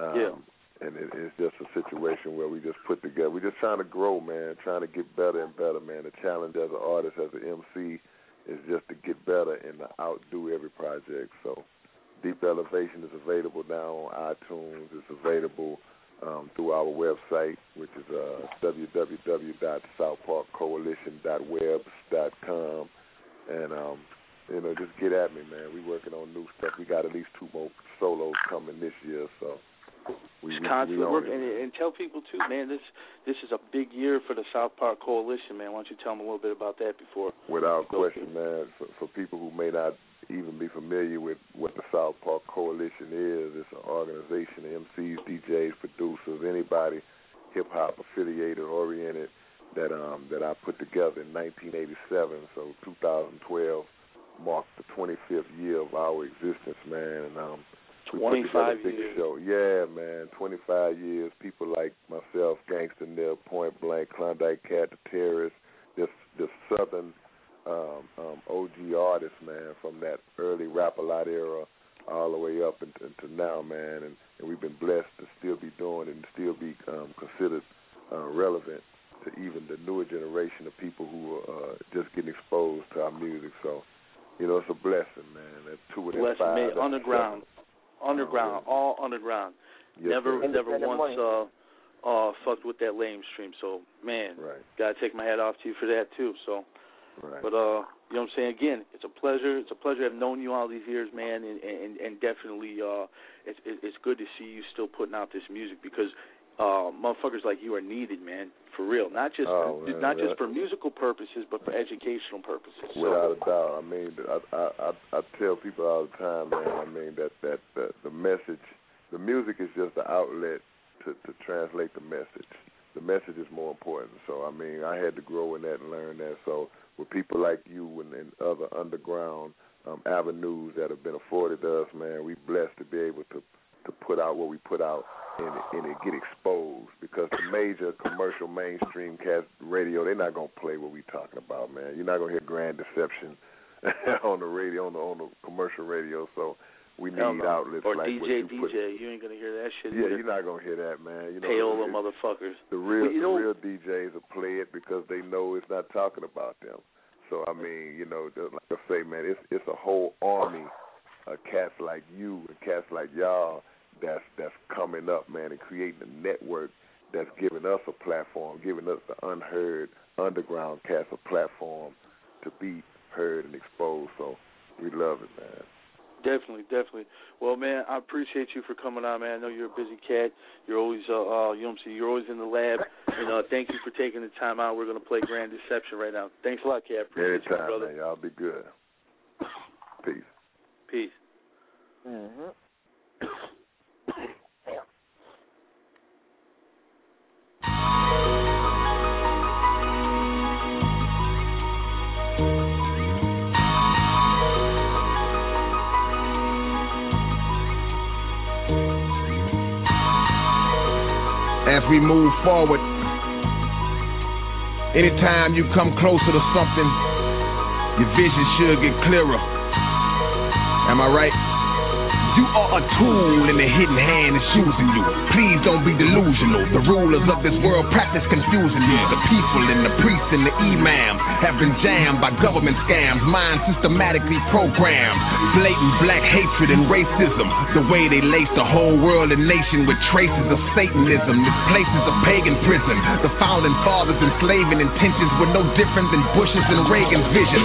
And it's just a situation where we just put together. We're just trying to grow, man, trying to get better and better, man. The challenge as an artist, as an MC, is just to get better and to outdo every project. So Deep Elevation is available now on iTunes. It's available through our website, which is www.southparkcoalition.webs.com. And, just get at me, man. We're working on new stuff. We got at least 2 more solos coming this year, so we constantly working. And tell people, too, man, this is a big year for the South Park Coalition, man. Why don't you tell them a little bit about that before? Without question, man. For people who may not even be familiar with what the South Park Coalition is, it's an organization of MCs, DJs, producers, anybody hip-hop affiliated, oriented, that I put together in 1987. So 2012 marked the 25th year of our existence, man. And 25 big years. Show. Yeah, man, 25 years. People like myself, Gangsta Nip, Point Blank, Klondike Cat, The Terrorist, this Southern OG artists, man, from that early Rap-A-Lot era all the way up into now, man. And we've been blessed to still be doing it and still be considered relevant to even the newer generation of people who are just getting exposed to our music. So, it's a blessing, man. That's 2 of them 5. Man. Underground, all underground. Yes, never once fucked with that lame stream. So, man, gotta take my hat off to you for that too. So, but you know what I'm saying? Again, it's a pleasure. It's a pleasure. I've known you all these years, man, and definitely it's good to see you still putting out this music because motherfuckers like you are needed, man, for real. Not just just for musical purposes, but for educational purposes. Without a doubt. I mean, I tell people all the time, man. I mean that the message, the music is just the outlet to translate the message. The message is more important. So I mean, I had to grow in that and learn that. So with people like you and other underground avenues that have been afforded to us, man. We blessed to be able to put out what we put out and it get exposed, because the major commercial mainstream cast radio, they're not going to play what we talking about, man. You're not going to hear Grand Deception on the radio, on the commercial radio, so we need outlets or like DJ, you ain't going to hear that shit either. either. You're not going to hear that, man. You know, Payola motherfuckers. The real DJs will play it because they know it's not talking about them. So, I mean, you know, like I say, man, it's a whole army of cats like you and cats like y'all that's coming up, man, and creating a network that's giving us a platform, giving us the unheard underground cats a platform to be heard and exposed. So we love it, man. Definitely. Well, man, I appreciate you for coming on, man. I know you're a busy cat. You're always, you're always in the lab. And thank you for taking the time out. We're going to play Grand Deception right now. Thanks a lot, cat. Appreciate you, brother. Man. Y'all be good. Peace. Mm-hmm. As we move forward, anytime you come closer to something, your vision should get clearer. Am I right? You are a tool and the hidden hand is using you. Please don't be delusional. The rulers of this world practice confusing you. The people and the priests and the imams have been jammed by government scams, minds systematically programmed. Blatant black hatred and racism. The way they lace the whole world and nation with traces of Satanism. This place is a pagan prison. The founding fathers enslaving intentions were no different than Bush's and Reagan's vision.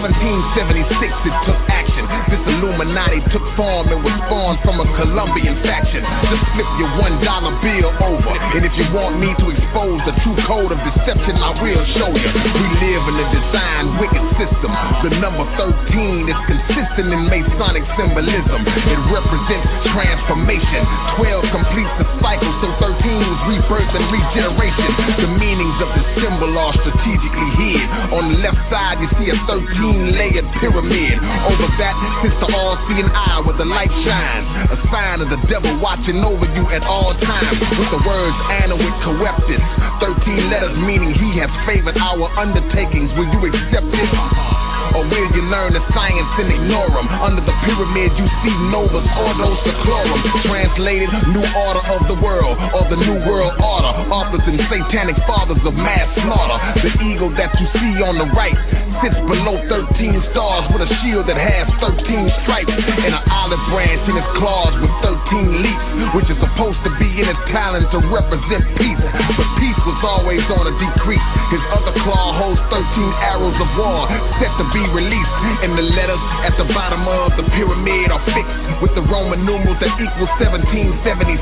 1776 it took action. This Illuminati took form and was spawned from a Colombian faction. Just flip your $1 bill over, and if you want me to expose the true code of deception, I will show you. We live in a designed wicked system. The number 13 is consistent in Masonic symbolism. It represents transformation. 12 completes the cycle, so 13 is rebirth and regeneration. The meanings of the symbol are strategically hid. On the left side, you see a 13-layered pyramid. Over that sits the all-seeing eye where the light shines, a sign of the devil watching over you at all times. With the words Anawit Coeptis, 13 letters meaning he has favored our undertakings. Will you accept it? Or will you learn the science and ignore them? Under the pyramid you see Novus Ordo Seclorum. Translated, New Order of the World, or the New World Order. Authors and satanic fathers of mass slaughter. The eagle that you see on the right sits below 13 stars with a shield that has 13 stripes and an olive branch in its claws with 13 leaps, which is supposed to be in its talent to represent peace. But peace was always on a decrease. His other claw holds 13 arrows of war set to be released, and the letters at the bottom of the pyramid are fixed with the Roman numerals that equal 1776.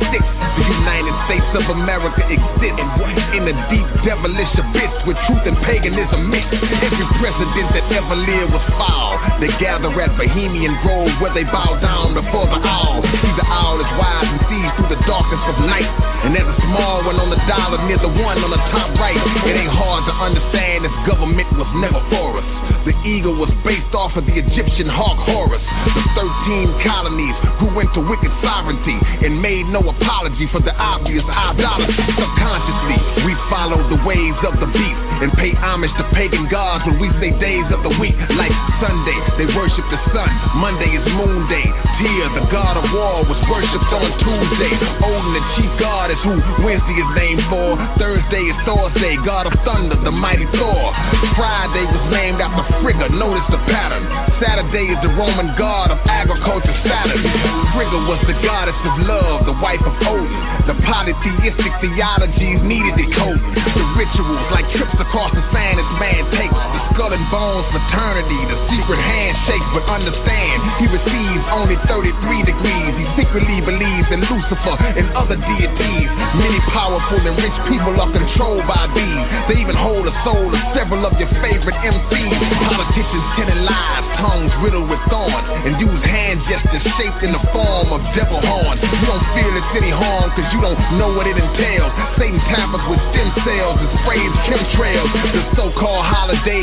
The United States of America exists in a deep devilish abyss with truth and paganism mixed. Every president that ever lived was foul. They gather at Bohemian Grove where they bow down before the owl. See, the owl is wise and sees through the darkness of night, and there's a small one on the dollar near the one on the top right. It ain't hard to understand this government was never for us. The eagle was based off of the Egyptian hawk Horus. The 13 colonies grew into wicked sovereignty and made no apology for the obvious idolatry. Subconsciously, we follow the ways of the beast and pay homage to pagan gods when we say days of the week. Like Sunday, they worship the sun. Monday is moon day. Tyr, the god of war, was worshipped on Tuesday. Odin, the chief god, is who Wednesday is named for. Thursday is Thor's day, god of thunder, the mighty Thor. Friday was named after Frigga. Notice the pattern. Saturday is the Roman god of agriculture, Saturn. Frigga was the goddess of love, the wife of Odin. The polytheistic theologies needed decoding. The rituals like trips across the sand as man takes. The skull and bones fraternity, the secret handshake. But understand, he receives only 33 degrees. He secretly believes in Lucifer and other deities. Many powerful and rich people are controlled by these. They even hold the soul of several of your favorite MCs. Politicians telling lies, tongues riddled with thorns, and use hand gestures shaped in the form of devil horns. You don't feel it's any harm cause you don't know what it entails. Satan tampers with stem cells and sprays chemtrails. The so-called holidays are hypocrisy.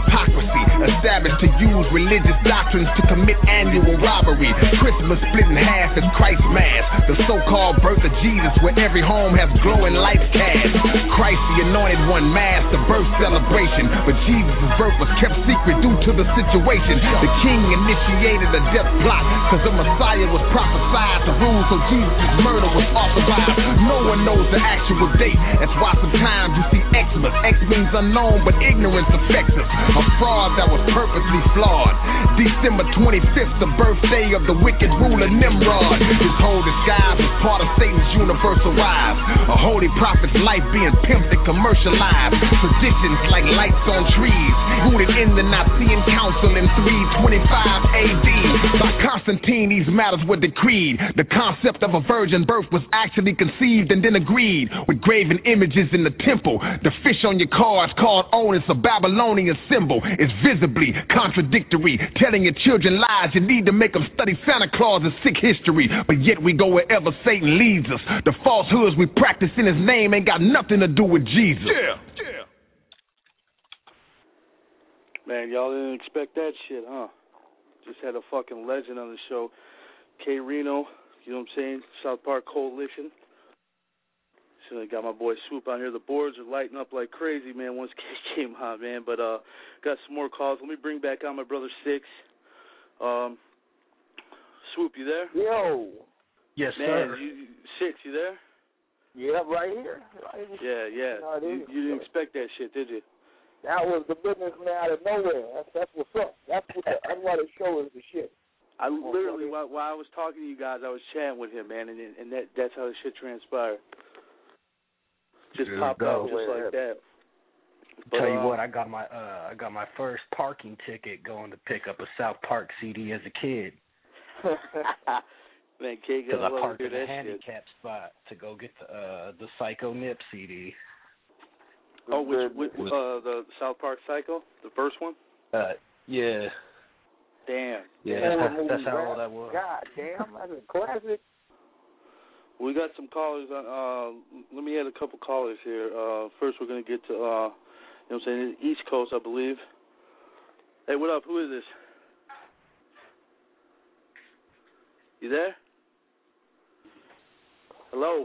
hypocrisy, established to use religious doctrines to commit annual robbery. Christmas split in half as Christ Mass, the so-called birth of Jesus, where every home has glowing lights cast. Christ the anointed one masked the birth celebration, but Jesus' birth was kept secret due to the situation. The king initiated a death plot, cause the Messiah was prophesied to rule, so Jesus' murder was authorized. No one knows the actual date, that's why sometimes you see Xmas. X means unknown, but ignorance affects us. A fraud that was purposely flawed. December 25th, the birthday of the wicked ruler Nimrod. His whole disguise was part of Satan's universal wives. A holy prophet's life being pimped and commercialized. Positions like lights on trees, rooted in the Nicene Council in 325 AD. By Constantine, these matters were decreed. The concept of a virgin birth was actually conceived and then agreed, with graven images in the temple. The fish on your cards called Onus, a Babylonian symbol, is visibly contradictory, telling your children lies. You need to make them study Santa Claus and sick history, but yet we go wherever Satan leads us. The falsehoods we practice in his name ain't got nothing to do with Jesus. Man, y'all didn't expect that shit, huh? Just had a fucking legend on the show. K Reno, you know what I'm saying? South Park Coalition. So I got my boy Swoop on here. The boards are lighting up like crazy, man, once K came on, man. But got some more calls. Let me bring back on my brother Six. Swoop, you there? Yo. Yes, man, sir. Six, you there? Yeah, right here. Yeah. You didn't expect that shit, did you? That was the businessman out of nowhere. That's what's up. That's why the show is the shit. I literally, while I was talking to you guys, I was chatting with him, man, and that's how the shit transpired. Just popped out just like that. But, tell you what, I got my first parking ticket going to pick up a South Park CD as a kid. Man, K because I parked in a handicap spot to go get the Psycho Nip CD. Oh, which the South Park Psycho, the first one? Yeah. Damn. Yeah, that's how old that was. God damn, that's a classic. We got some callers. Let me add a couple callers here. First, we're going to get to, you know what I'm saying, East Coast, I believe. Hey, what up? Who is this? You there? Hello?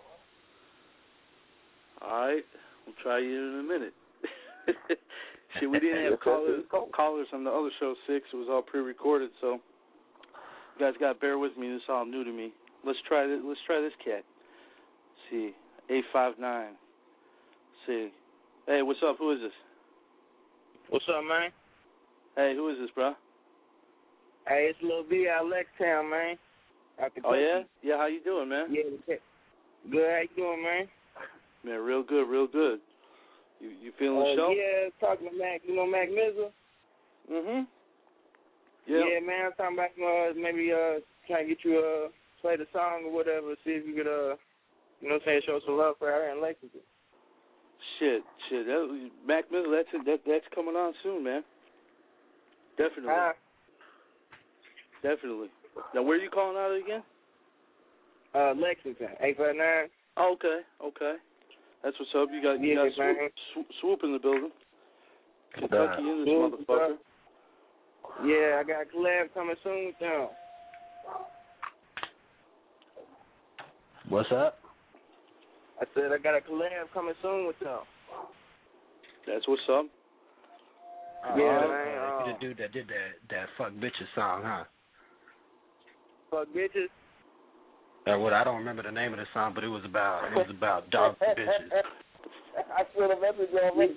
All right. We'll try you in a minute. See, we didn't have callers on the other show, Six. It was all pre-recorded, so you guys got to bear with me. This is all new to me. Let's try this cat. Let's see, 859. Let's see. Hey, what's up? Who is this? What's up, man? Hey, who is this, bro? Hey, it's Lil B out of Lextown, man. Oh, yeah? Yeah, how you doing, man? Yeah. Good, how you doing, man? Man, real good, real good. You feeling the show? Yeah, talking to Mac. You know Mac Mizzle? Mm-hmm. Yeah, man, I'm talking about maybe trying to get you play the song or whatever, see if you could, you know what I'm saying, show some love for her in Lexington. Shit. Mac Mizzle, that's coming on soon, man. Definitely. Definitely. Now, where are you calling out of again? Lexington, 859. Oh, okay. That's what's up. You got Swoop in the building. Kentucky in this motherfucker. Yeah, I got a collab coming soon with them. What's up? I said I got a collab coming soon with them. That's what's up. Yeah, man. The dude that did that Fuck Bitches song, huh? Fuck Bitches? I don't remember the name of the song, but it was about dogs and bitches. I swear the message already.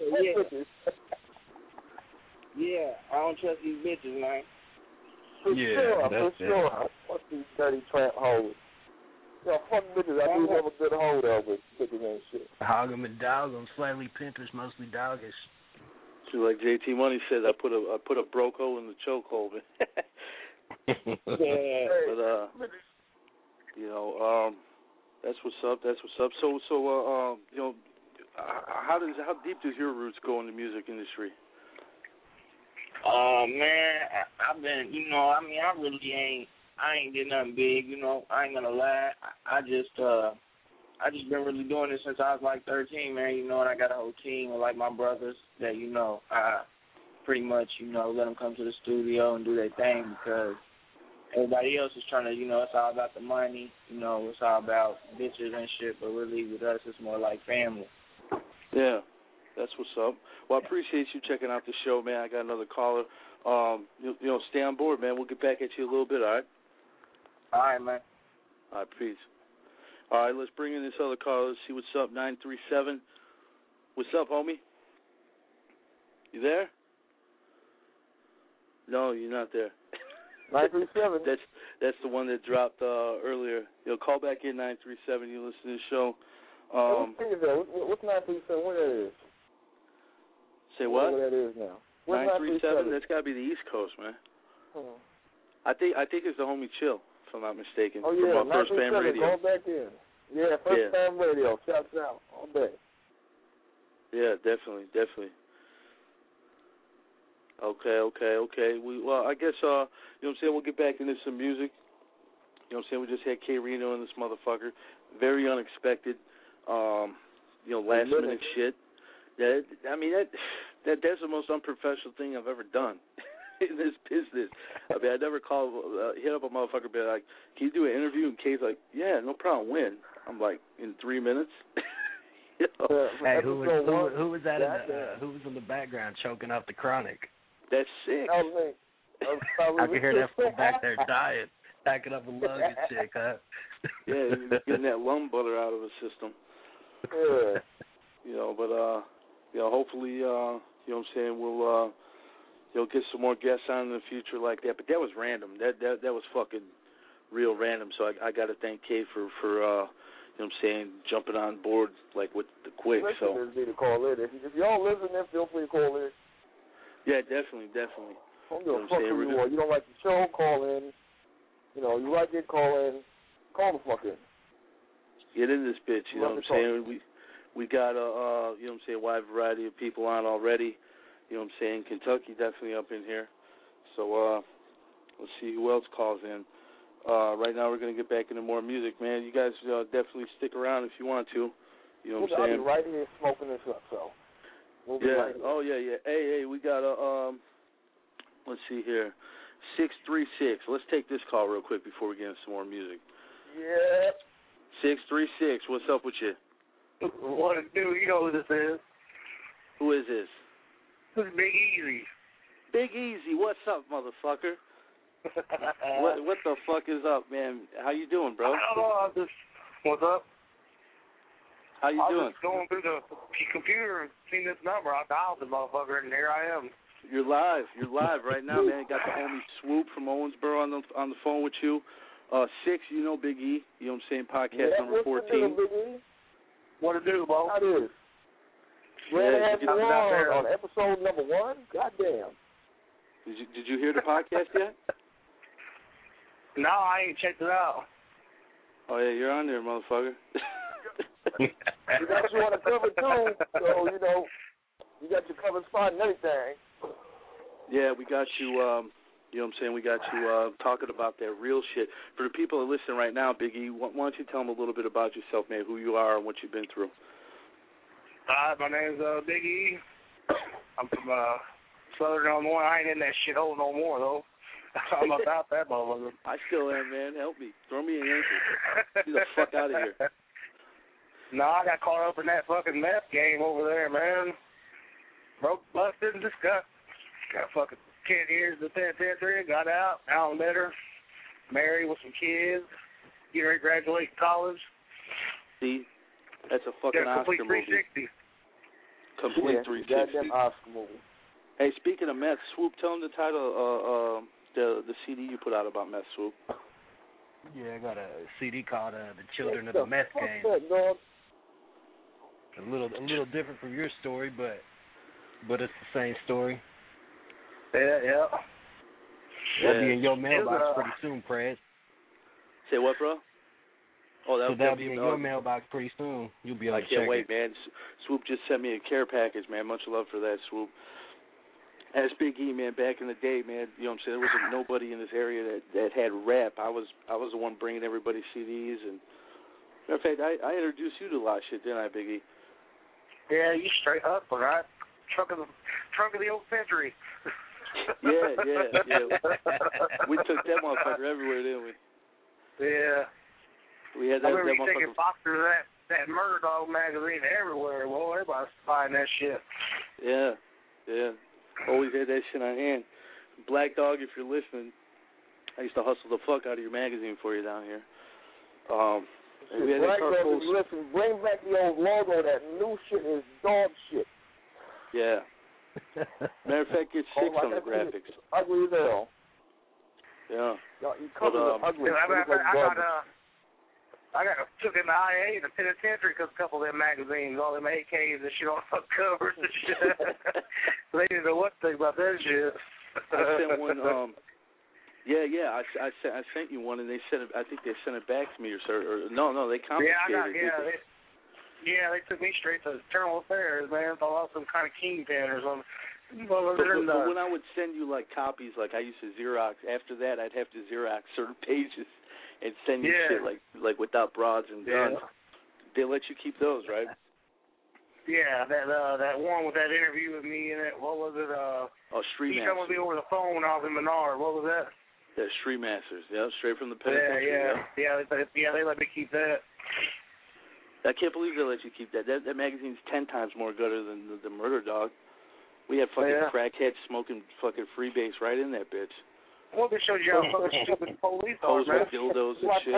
Yeah, I don't trust these bitches, man. For sure. Fuck these dirty tramp hoes. Yeah, fuck bitches. I do have a good hold of with bitches and shit. Hog 'em and dog 'em, slightly pimpish, mostly doggish. So like JT Money said, I put a broke hole in the chokehold. Yeah. But you know, that's what's up. So you know, how deep does your roots go in the music industry? Man, I've been, you know, I mean, I ain't did nothing big, you know. I ain't gonna lie. I just been really doing this since I was like 13, man. You know, and I got a whole team of like my brothers that, you know, pretty much, let them come to the studio and do their thing because everybody else is trying to, it's all about the money, it's all about bitches and shit, but really with us it's more like family. Yeah, that's what's up. Well, I appreciate you checking out the show, man. I got another caller. Stay on board, man. We'll get back at you a little bit, all right? All right, man. All right, peace. All right, let's bring in this other caller. Let's see what's up, 937. What's up, homie? You there? No, you're not there. 937. That's the one that dropped earlier. Call back in 937. You listen to the show. What's 937? What that is? Say what? What that is now? 937. That's got to be the East Coast, man. I think it's the homie Chill, if I'm not mistaken. Oh yeah, from First Fam Radio. Call back in. Yeah, First Fam Radio. Shouts out all day. Yeah, definitely. Okay. I guess you know what I'm saying, we'll get back into some music. You know what I'm saying? We just had K Reno and this motherfucker. Very unexpected. Last minute shit. That's the most unprofessional thing I've ever done in this business. I never hit up a motherfucker and be like, can you do an interview? And K's like, yeah, no problem, when? I'm like, in 3 minutes? Hey, who was that? Who was in the background choking up the Chronic? That's sick. I can hear that from back there dying, packing up a lung and shit, huh? Yeah, he's getting that lung butter out of his system. Yeah. Hopefully, you know what I'm saying, we'll get some more guests on in the future like that. But that was random. That was fucking real random. So I got to thank Kay for you know what I'm saying, jumping on board like with the quick. So to call in. If y'all listen, then feel free to call in. Yeah, definitely. Don't give a fuck who you are. You don't like the show, call in. You like it, call in. Call the fuck in. Get in this bitch. You know what I'm saying? We got you know what I'm saying, wide variety of people on already. You know what I'm saying? Kentucky definitely up in here. So let's see who else calls in. Right now we're gonna get back into more music, man. You guys definitely stick around if you want to. You know what I'm saying? I'll be right here smoking this up, so. We'll be right here. Oh yeah. Hey, we got let's see here. 636. Let's take this call real quick before we get into some more music. Yeah. 636. What's up with you? What it do? You know who this is. Who is this? This is Big Easy. Big Easy, what's up, motherfucker? What the fuck is up, man? How you doing, bro? I don't know. What's up? How you doing? I was just going through the computer and seen this number. I dialed the motherfucker, and here I am. You're live right now, man. Got the homie Swoop from Owensboro on the phone with you. 6, you know Big E. You know what I'm saying? Podcast number 14. What it do, Bo? How it is? Glad to have you on episode number 1. Goddamn. Did you hear the podcast yet? No, I ain't checked it out. Oh yeah, you're on there, motherfucker. We got you on the cover too, so you got your cover spot and everything. Yeah, we got you. You know what I'm saying? We got you talking about that real shit. For the people that are listening right now, Big E, why don't you tell them a little bit about yourself, man, who you are and what you've been through? Hi, my name's Big E. I'm from Southern Illinois. I ain't in that shithole no more, though. I'm about that motherfucker. I still am, man. Help me. Throw me an answer. Get the fuck out of here. No, I got caught up in that fucking meth game over there, man. Broke, busted, and just got fucking 10 years in the penitentiary, got out, now I'm better, married with some kids, getting ready to graduate college. See, that's a fucking Oscar movie. Complete 360. Goddamn Oscar movie. Hey, speaking of meth, Swoop, tell them the title the CD you put out about meth, Swoop. Yeah, I got a CD called The Children of the Meth Game. A little different from your story, but it's the same story. Yeah. That'll be in your mailbox pretty soon, Prez. Say what, bro? Oh, that'll be in your mailbox pretty soon. You'll be able to check it. I can't wait, man. Swoop just sent me a care package, man. Much love for that, Swoop. As Big E, man, back in the day, man, you know what I'm saying, there wasn't nobody in this area that had rap. I was the one bringing everybody CDs, and matter of fact, I introduced you to a lot of shit, didn't I, Big E? Yeah, you straight up, but I trucking trunk of the old Century. Yeah. We took that motherfucker everywhere, didn't we? Yeah. We had that, I remember that taking boxers of that Murder Dog magazine everywhere. Well, everybody's buying that shit. Yeah. Always had that shit on hand. Black Dog, if you're listening, I used to hustle the fuck out of your magazine for you down here. We had Black Dog, if you listen, bring back the old logo. That new shit is dog shit. Yeah. Matter of fact, get 6 on the graphics. Ugly as hell. Yeah. You come ugly. I got took in the IA in the penitentiary because a couple of them magazines, all them AKs and shit on the covers and shit. They didn't know what to think about that shit. I sent one. I sent you one, and they sent it. I think they sent it back to me, or no, they confiscated it. They took me straight to Internal Affairs, man. Thought I was some kind of kingpin or something. But when I would send you like copies, like I used to Xerox. After that, I'd have to Xerox certain pages and send you shit like without broads and guns. They let you keep those, right? Yeah, that one with that interview with me in it. What was it? Street Masters. He come with me over the phone. I was in Menard. What was that? Yeah, Street Masters. Yeah, straight from the penitentiary. Yeah. They let me keep that. I can't believe they let you keep that. That magazine's 10 times more gooder than the Murder Dog. We had fucking crackheads smoking fucking freebase right in that bitch. Well, they showed you how fucking stupid police are, man. Dildos and shit.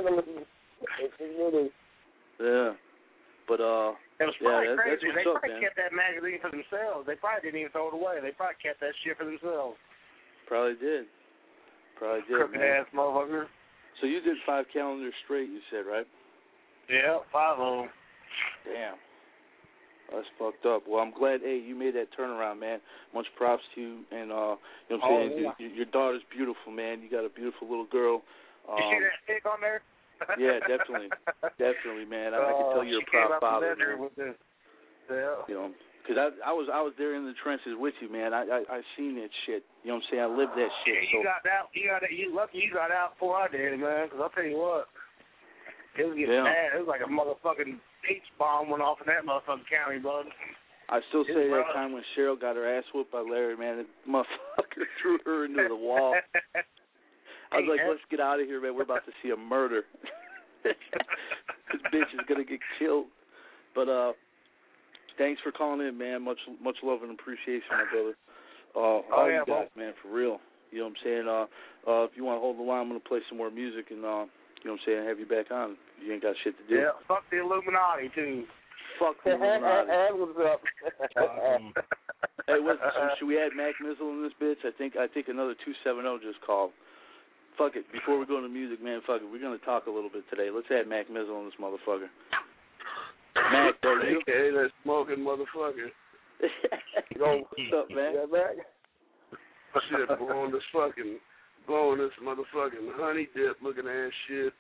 Yeah. But, it was probably crazy. They up, probably kept that magazine for themselves. They probably didn't even throw it away. They probably kept that shit for themselves. Probably did, crooked man. Ass motherfucker. So you did 5 calendars straight, you said, right? Yeah, 5 of them. Damn. That's fucked up. Well, I'm glad, you made that turnaround, man. Much props to you. And, you know what I'm saying? Yeah. Your daughter's beautiful, man. You got a beautiful little girl. You see that pic on there? Yeah, definitely. Definitely, man. I can tell you're a proud father, man. You know, because I was there in the trenches with you, man. I seen that shit. You know what I'm saying? I lived that shit. You got out. You lucky you got out before I did, man. Because I'll tell you what, it was getting bad. It was like a motherfucking H bomb went off in that motherfucking county, bud. I still say that time when Cheryl got her ass whooped by Larry, man, the motherfucker threw her into the wall. I was like, let's get out of here, man. We're about to see a murder. This bitch is going to get killed. But thanks for calling in, man. Much love and appreciation, my brother. You guys, man, for real. You know what I'm saying? If you want to hold the line, I'm going to play some more music and, you know what I'm saying, have you back on. You ain't got shit to do. Yeah, fuck the Illuminati, too. Fuck the Illuminati. What's up? Hey, should we add Mac Mizzle in this bitch? I think another 270 just called. Fuck it. Before we go into music, man, fuck it. We're going to talk a little bit today. Let's add Mac Mizzle in this motherfucker. Mac, there you go. That smoking motherfucker. What's up, man? Yeah, Mac? Shit, blowing this motherfucking honey dip looking ass shit.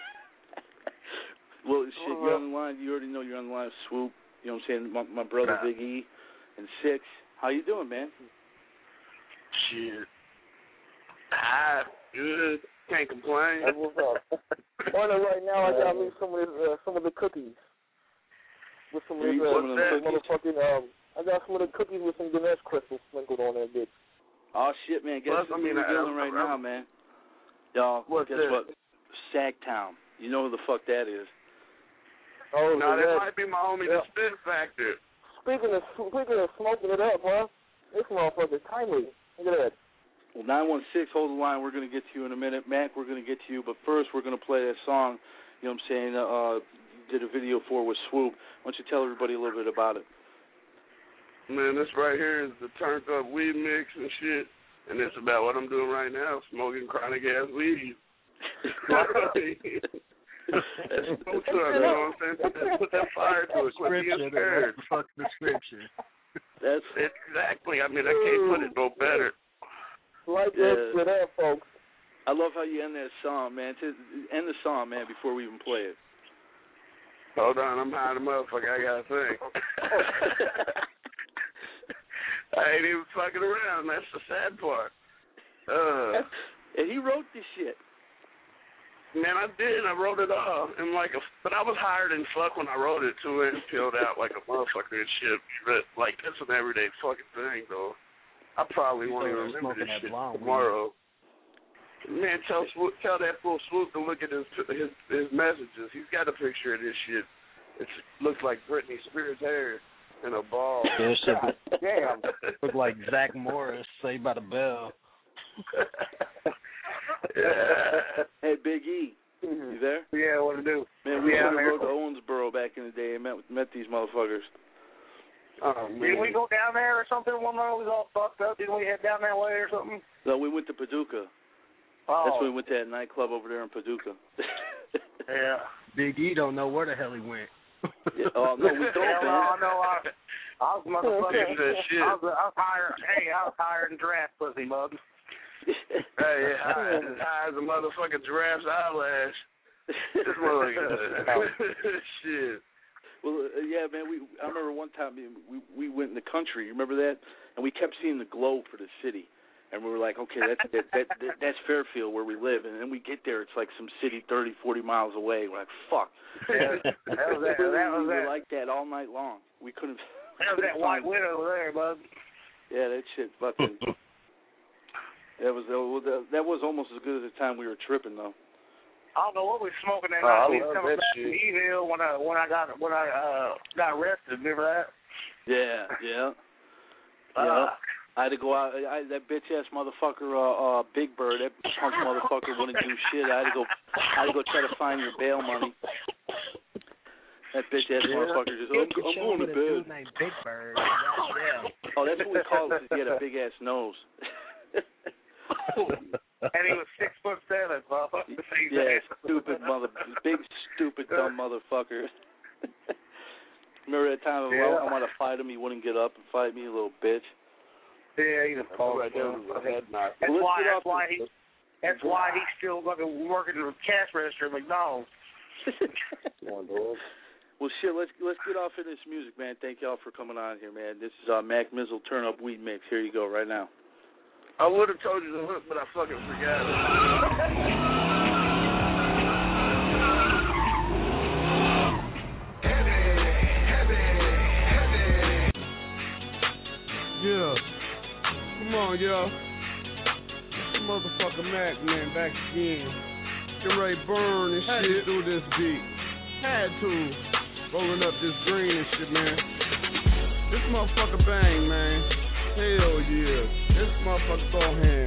Well, shit, you're on the line. You already know you're on the line with Swoop. You know what I'm saying? My brother, Big E, and Six. How you doing, man? Shit. Good. Can't complain. Hey, what's up? Right now, I got me some of the cookies. With some of the motherfucking, I got some of the cookies with some Ganesh crystals sprinkled on that bitch. Oh, shit, man. Guess what we're doing right now, man? Y'all, guess what? Sacktown. You know who the fuck that is. Oh, no, that might be my homie, the Spin Factor. Speaking of smoking it up, huh? This motherfucker's timely. Look at that. Well, 916, hold the line. We're going to get to you in a minute. Mac, we're going to get to you. But first, we're going to play that song, you know what I'm saying, you did a video for with Swoop. Why don't you tell everybody a little bit about it? Man, this right here is the turned up weed mix and shit. And it's about what I'm doing right now, smoking chronic ass weed. That's you know what I'm saying? Put that fire to it. Quit being scared. Fuck description. That's exactly. I mean, I can't put it no better. Like that shit up, folks. I love how you end that song, man. End the song, man, before we even play it. Hold on, I'm high the motherfucker. I gotta think. I ain't even fucking around. That's the sad part. And he wrote this shit. Man, I did. I wrote it off. And but I was higher than fuck when I wrote it, too, and peeled out like a motherfucker and shit. But, like, that's an everyday fucking thing, though. I probably won't even remember this shit tomorrow. Man, tell that fool Swoop to look at his messages. He's got a picture of this shit. It looks like Britney Spears' hair in a ball. Yeah, shit. Damn. Look like Zach Morris, Saved by the Bell. Yeah. Hey, Big E, you there? Yeah, what to do? Man, we rode to Owensboro back in the day and met these motherfuckers. Oh, man. Didn't we go down there or something one night? We was all fucked up. Didn't we head down that way or something? No, we went to Paducah. Oh. That's when we went to that nightclub over there in Paducah. Yeah. Big E don't know where the hell he went. Yeah, oh, no, we don't, man. No, I was motherfucking shit. I was higher than draft pussy, mug. Hey, high as a motherfucking giraffe's eyelash. This motherfucker. Shit. Well, yeah, man. I remember one time we went in the country. You remember that? And we kept seeing the globe for the city, and we were like, okay, that's Fairfield where we live. And then we get there, it's like some city 30, 40 miles away. We're like, fuck. Yeah, that was we were like that all night long. We couldn't. That was that white widow over there, bud. Yeah, that shit fucking. That was almost as good as the time we were tripping, though. I don't know what we were smoking that night. We was coming back to Eville when I got arrested. Remember that? Yeah. I had to go out. That bitch ass motherfucker, Big Bird. That punk motherfucker wouldn't do shit. I had to go try to find your bail money. That bitch ass motherfucker just. I'm going to bed. Named Big Bird. Oh, that's what we call it. He had a big ass nose. And he was 6'7", motherfucker. Yeah, big stupid dumb motherfucker. Remember that time I wanted to fight him, he wouldn't get up and fight me, you little bitch. Yeah, he's a punk. That's why he's still fucking working the cash register at McDonald's. Well, shit, let's get off of this music, man. Thank y'all for coming on here, man. This is Mac Mizzle Turn Up Weed Mix. Here you go, right now. I would have told you the hook, but I fucking forgot it. Yeah. Come on, yo. It's motherfucker Mac, man, back again. Get ready to burn and shit through this beat. Had to. Rolling up this green and shit, man. This motherfucker bang, man. Hell yeah. This motherfucker go hand.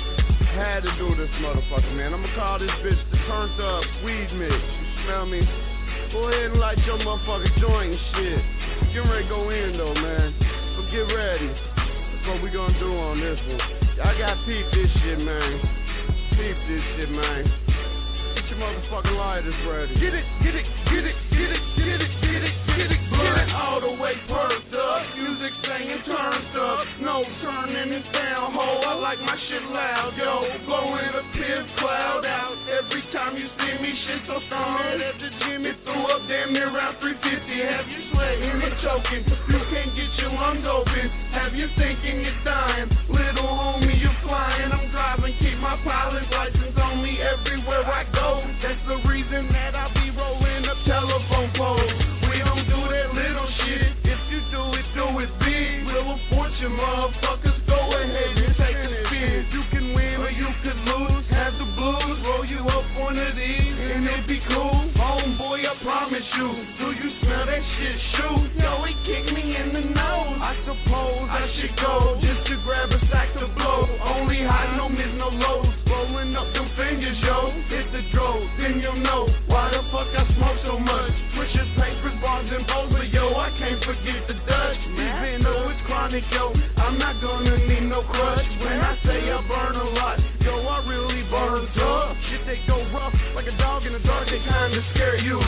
Had to do this motherfucker, man. I'ma call this bitch the Turned Up Weed Mix. You smell me? Go ahead and light your motherfucking joint and shit. Get ready to go in, though, man. So get ready. That's what we gonna do on this one. Y'all gotta peep this shit, man. Peep this shit, man. Get your motherfucking lighters ready. Get it, get it, get it, get it, get it, get it, get it. Blood all the way perked up. Music singing turned up. No turning it down, ho. I like my shit loud, yo. Blowing a piss cloud out. Every time you see me, shit so strong. At the gym, it threw up damn near around 350. Have you sweating and choking? You can't get your lungs open. Have you thinking you're dying? Little homie, you're flying. I'm driving, keep my pilot's license on me everywhere I go. That's the reason that I be rolling up telephone poles. We don't do that little shit. If you do it big. Wheel of Fortune, motherfuckers, go ahead and take a spin. You can win or you could lose. Have the blues, roll you up one of these, and it be cool. Homeboy, I promise you. Do you smell that shit? Shoot. Yo, he kicked me in the nose. I suppose I should go just to grab a sack to blow. Only high, no miss, no lows. Rolling up them fingers, yo. Hit the drove, then you'll know why the fuck I smoke so much. Switches, papers, bonds, and bowls, but yo, I can't forget the Dutch. Even though it's chronic, yo, I'm not gonna need no crutch. When I say I burn a lot, yo, I really burn tough. Shit, they go rough like a dog in the dark, they kinda scare you.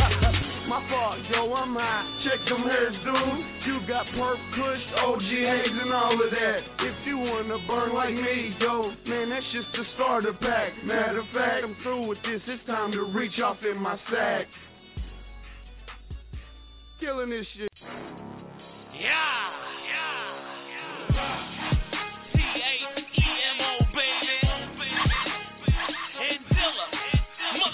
My fault, yo, I'm high. Check them hairs, dude. You got perp, kush, OG eggs, and all of that. If you wanna burn like me, yo, man, that's just the starter pack. Matter of fact, I'm through with this. It's time to reach off in my sack. Killing this shit. T-H-E-M-O, baby. And Dilla,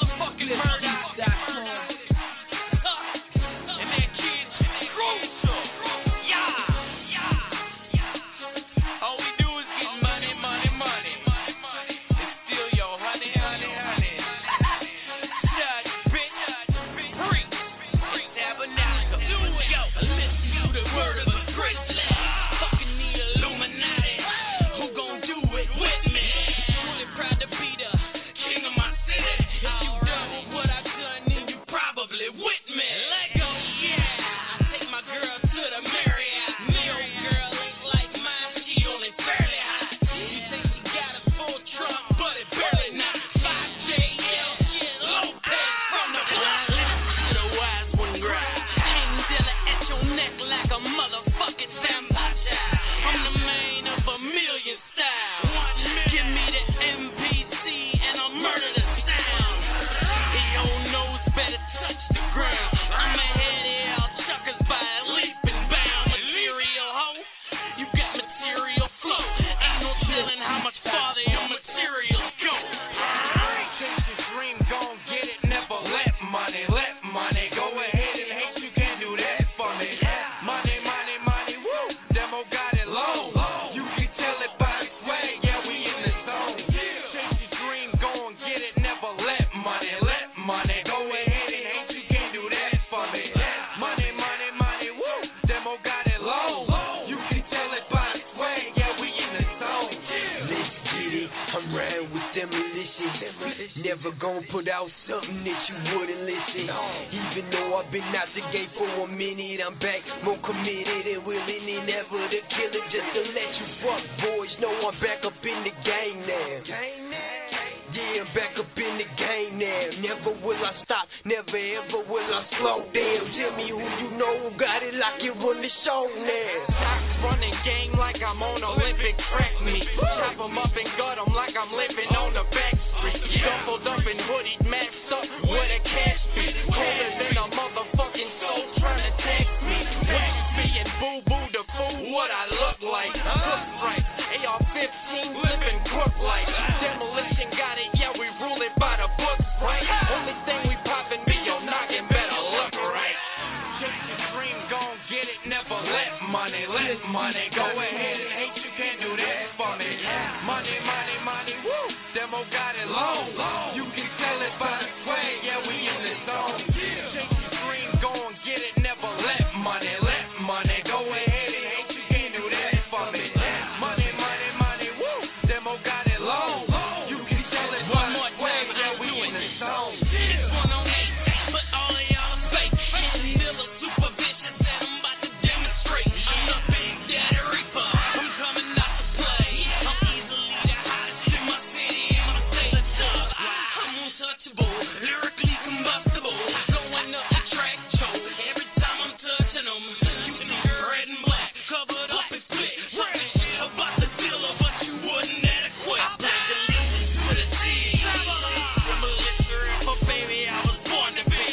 demolition. Never gonna put out something that you wouldn't listen. Even though I've been out the gate for a minute, I'm back more committed and willing than ever to kill it. Just to let you fuck boys know I'm back up in the game now. Yeah, I'm back up in the game now. Never will I stop, never ever will I slow down. Tell me who you know who got it like you run the show now. Stop running game like I'm on Olympic track meet. Chop 'em up and gut 'em like I'm living on the back street. Shuffled up and hoodied, maxed up with a cash beat. Colder than a motherfucking soul trying to text me. Wax me and boo-boo the fool what I look like. Cook right, AR-15 flipping crook like. Demolition got it, yeah, we rule it by the books, right? Only thing we poppin' be your noggin, better look right. Chase your dream, gon' get it, never let money. Go ahead and hate, you can't do that for me. Money, woo, demo got it long. You can tell it by the swag, yeah, we in the zone. Chase your dream, gon' get it, never let money. Go ahead and hate, you can't do that for me. Money, woo, demo got it long. You can tell it by the swag, yeah, we in the zone. It's 108, but all of y'all are fake. Miller super vicious and I'm about to demonstrate. I'm the big daddy reaper. I'm coming out to play. I'm easily the hottest in my city. I'm gonna take a dub. I'm untouchable, lyrically combustible. Going up the track, Joe. Every time I'm touching them, you can see red and black, covered up and split. Talking shit about the dealer, but you wouldn't adequate. I pledge allegiance to the sea. Militia rapper, baby, I was born to be.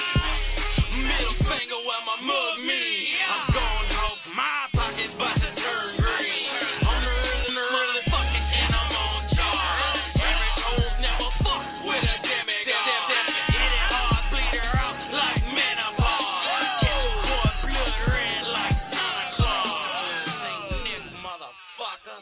Middle finger while my mug me. I'm going off my pocket, but to turn green. I'm the really fucking and I'm on charge. Average hoes never fuck with a demigod. Hit it hard, bleed her out like menopause. Get the boy blood red like Santa Claus. Ain't this motherfucker?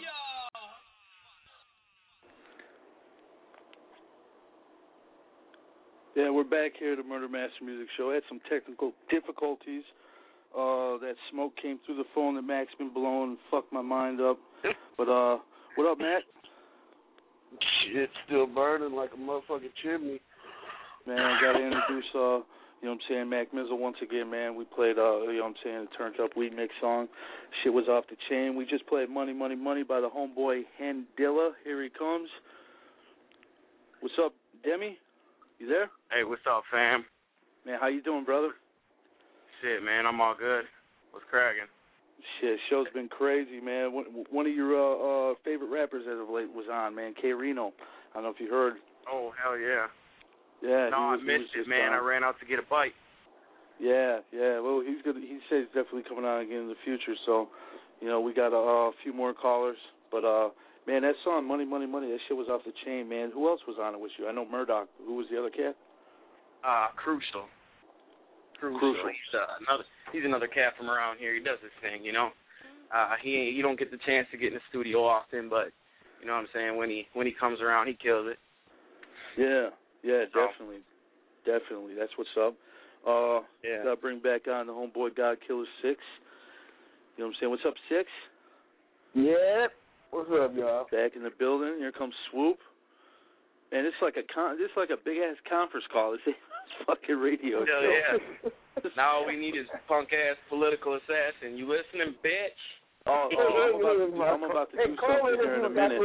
Yeah, we're back here at the Murder Master Music Show. Had some technical difficulties. That smoke came through the phone that Mac's been blowing and fucked my mind up. But what up, Mac? Shit, still burning like a motherfucking chimney. Man, I gotta introduce you know what I'm saying, Mac Mizzle once again, man. We played you know what I'm saying, a turned up weed mix song. Shit was off the chain. We just played Money by the homeboy Handilla. Here he comes. What's up, Demi? You there? Hey, what's up, fam? Man, how you doing, brother? Shit, man, I'm all good. What's cracking? Shit, show's been crazy, man. One of your favorite rappers as of late was on, man, K Reno. I don't know if you heard. Oh, hell yeah. Yeah. No, I missed it, man. I ran out to get a bite. Yeah. Well, he's good. He says he's definitely coming on again in the future. So, you know, we got a few more callers. But man, that song Money, that shit was off the chain, man. Who else was on it with you? I know Murdoch. Who was the other cat? Crucial. Crucial. He's another cat from around here. He does his thing, you know. He don't get the chance to get in the studio often, but you know what I'm saying. When he comes around, he kills it. Yeah, definitely. That's what's up. Yeah. Gotta bring back on the homeboy God Killer 6. You know what I'm saying? What's up, 6? Yeah. What's up, y'all? Back in the building. Here comes Swoop. Man, it's like a big ass conference call. It's fucking radio show. Yeah. Now all we need is punk ass political assassin. You listening, bitch? I'm about to do something here in a minute.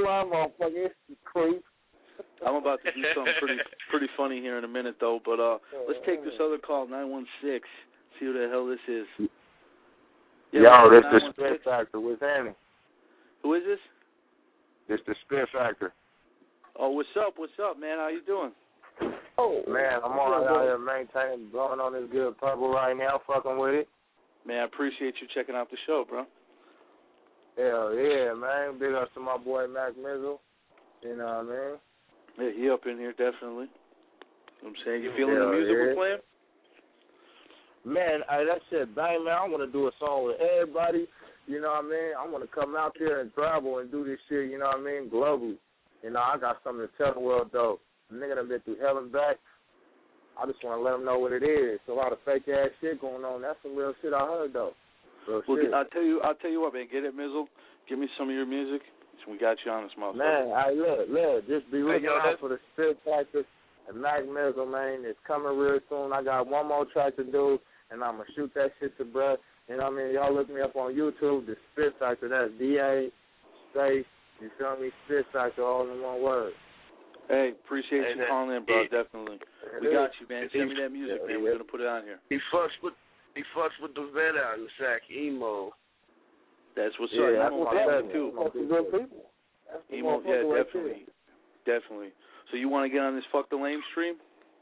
I'm about to do something pretty funny here in a minute, though. But let's take this other call, 916. See who the hell this is. Yeah, this is the Spin Factor. What's happening? Who is this? This the Spin Factor. Oh, what's up, man? How you doing? Oh, man, I'm all out here maintaining, blowing on this good purple right now, fucking with it. Man, I appreciate you checking out the show, bro. Hell yeah, man. Big ups to my boy Mac Mizzle. You know what I mean? Yeah, he up in here, definitely. You know what I'm saying? You feeling the music we're playing? Man, that shit, bang, man. I want to do a song with everybody. You know what I mean? I want to come out there and travel and do this shit, you know what I mean, globally. You know, I got something to tell the world, though. The nigga done been through hell and back. I just want to let them know what it is. A lot of fake-ass shit going on. That's some real shit I heard, though. Real shit. I'll tell you what, man. Get it, Mizzle. Give me some of your music. We got you on this motherfucker. Man, look, just be looking out for the Spit Factor and Mac Mizzle, man. It's coming real soon. I got one more track to do, and I'm going to shoot that shit to bruh. You know what I mean? Y'all look me up on YouTube, the Spit Factor. That's D-A space, you feel me? Spit Factor, all in one word. Hey, appreciate you calling in, bro. Definitely. We got you, man. Send me that music, man. We're going to put it on here. He fucks with the vet out in the sack, Emo. That's what's up. Yeah, Emo, that's too. good people. Emo, yeah, definitely. So you want to get on this Fuck the Lame stream?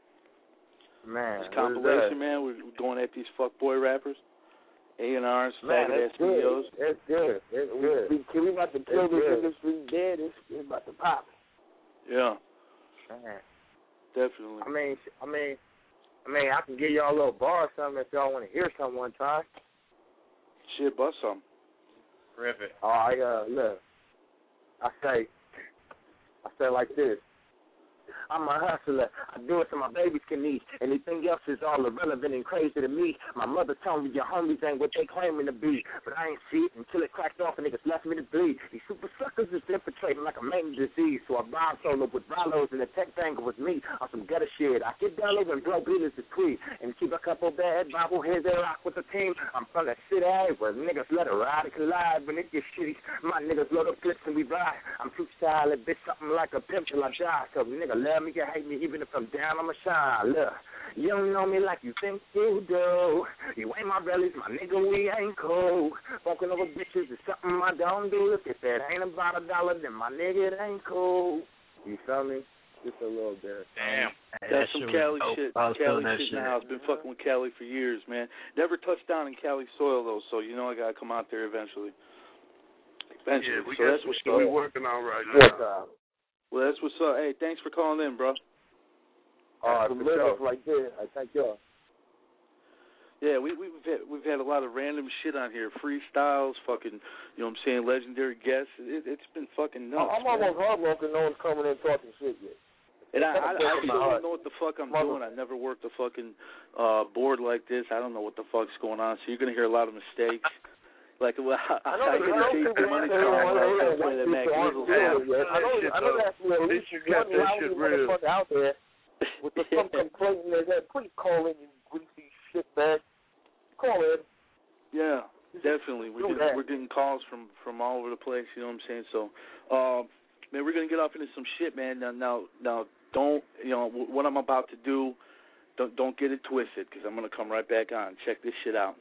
Man, this compilation, man. We're going at these fuckboy rappers, A&Rs, faggot ass videos. It's good. It's good. We about to kill this industry dead. It's about to pop. Yeah. Man. Definitely. I mean, I can give y'all a little bar or something if y'all want to hear something one time. Shit, bust some. Rip it. Look. I say like this. I'm a hustler. I do it so my babies can eat. Anything else is all irrelevant and crazy to me. My mother told me your homies ain't what they claiming to be. But I ain't see it until it cracked off and niggas left me to bleed. These super suckers is infiltrating like a main disease. So I bomb solo with Rollos and the tech banger was me on some gutter shit. I get down low and blow beaters to tweet. And keep a couple bad bobbleheads that rock with the team. I'm from the city where niggas let it ride and collide. When it gets shitty, my niggas load up clips and we ride. I'm too styled, bitch, something like a pimp till I die. So nigga love me, you hate me, even if I'm down, I'ma shine. Look, you don't know me like you think you do. You ain't my relatives, my nigga, we ain't cool. Walking over bitches is something I don't do. If it ain't about $1, then my nigga, it ain't cool. You feel me? Just a little bit. Damn. That's some Cali shit. Cali shit in the house. Been fucking with Cali for years, man. Never touched down in Cali soil, though, so you know I gotta come out there eventually. Yeah, we so got that's some what's shit we working on right now. Well, that's what's up. Hey, thanks for calling in, bro. Like this. I thank y'all. Yeah, we've had a lot of random shit on here, freestyles, fucking, you know what I'm saying, legendary guests. It's been fucking nuts. I'm almost heartbroken. No one's coming in talking shit yet. And I still don't know what the fuck I'm doing. I never worked a fucking board like this. I don't know what the fuck's going on. So you're gonna hear a lot of mistakes. Like, well, I get the money that Mac Mizzle has. I know that's real. At least you got that shit real. Out there with the some complaining that please call in, you greasy shitbag. Call in. Yeah, definitely. We're getting calls from all over the place. You know what I'm saying? So, man, we're gonna get off into some shit, man. Now, don't, you know, what I'm about to do. Don't get it twisted, because I'm gonna come right back on. Check this shit out.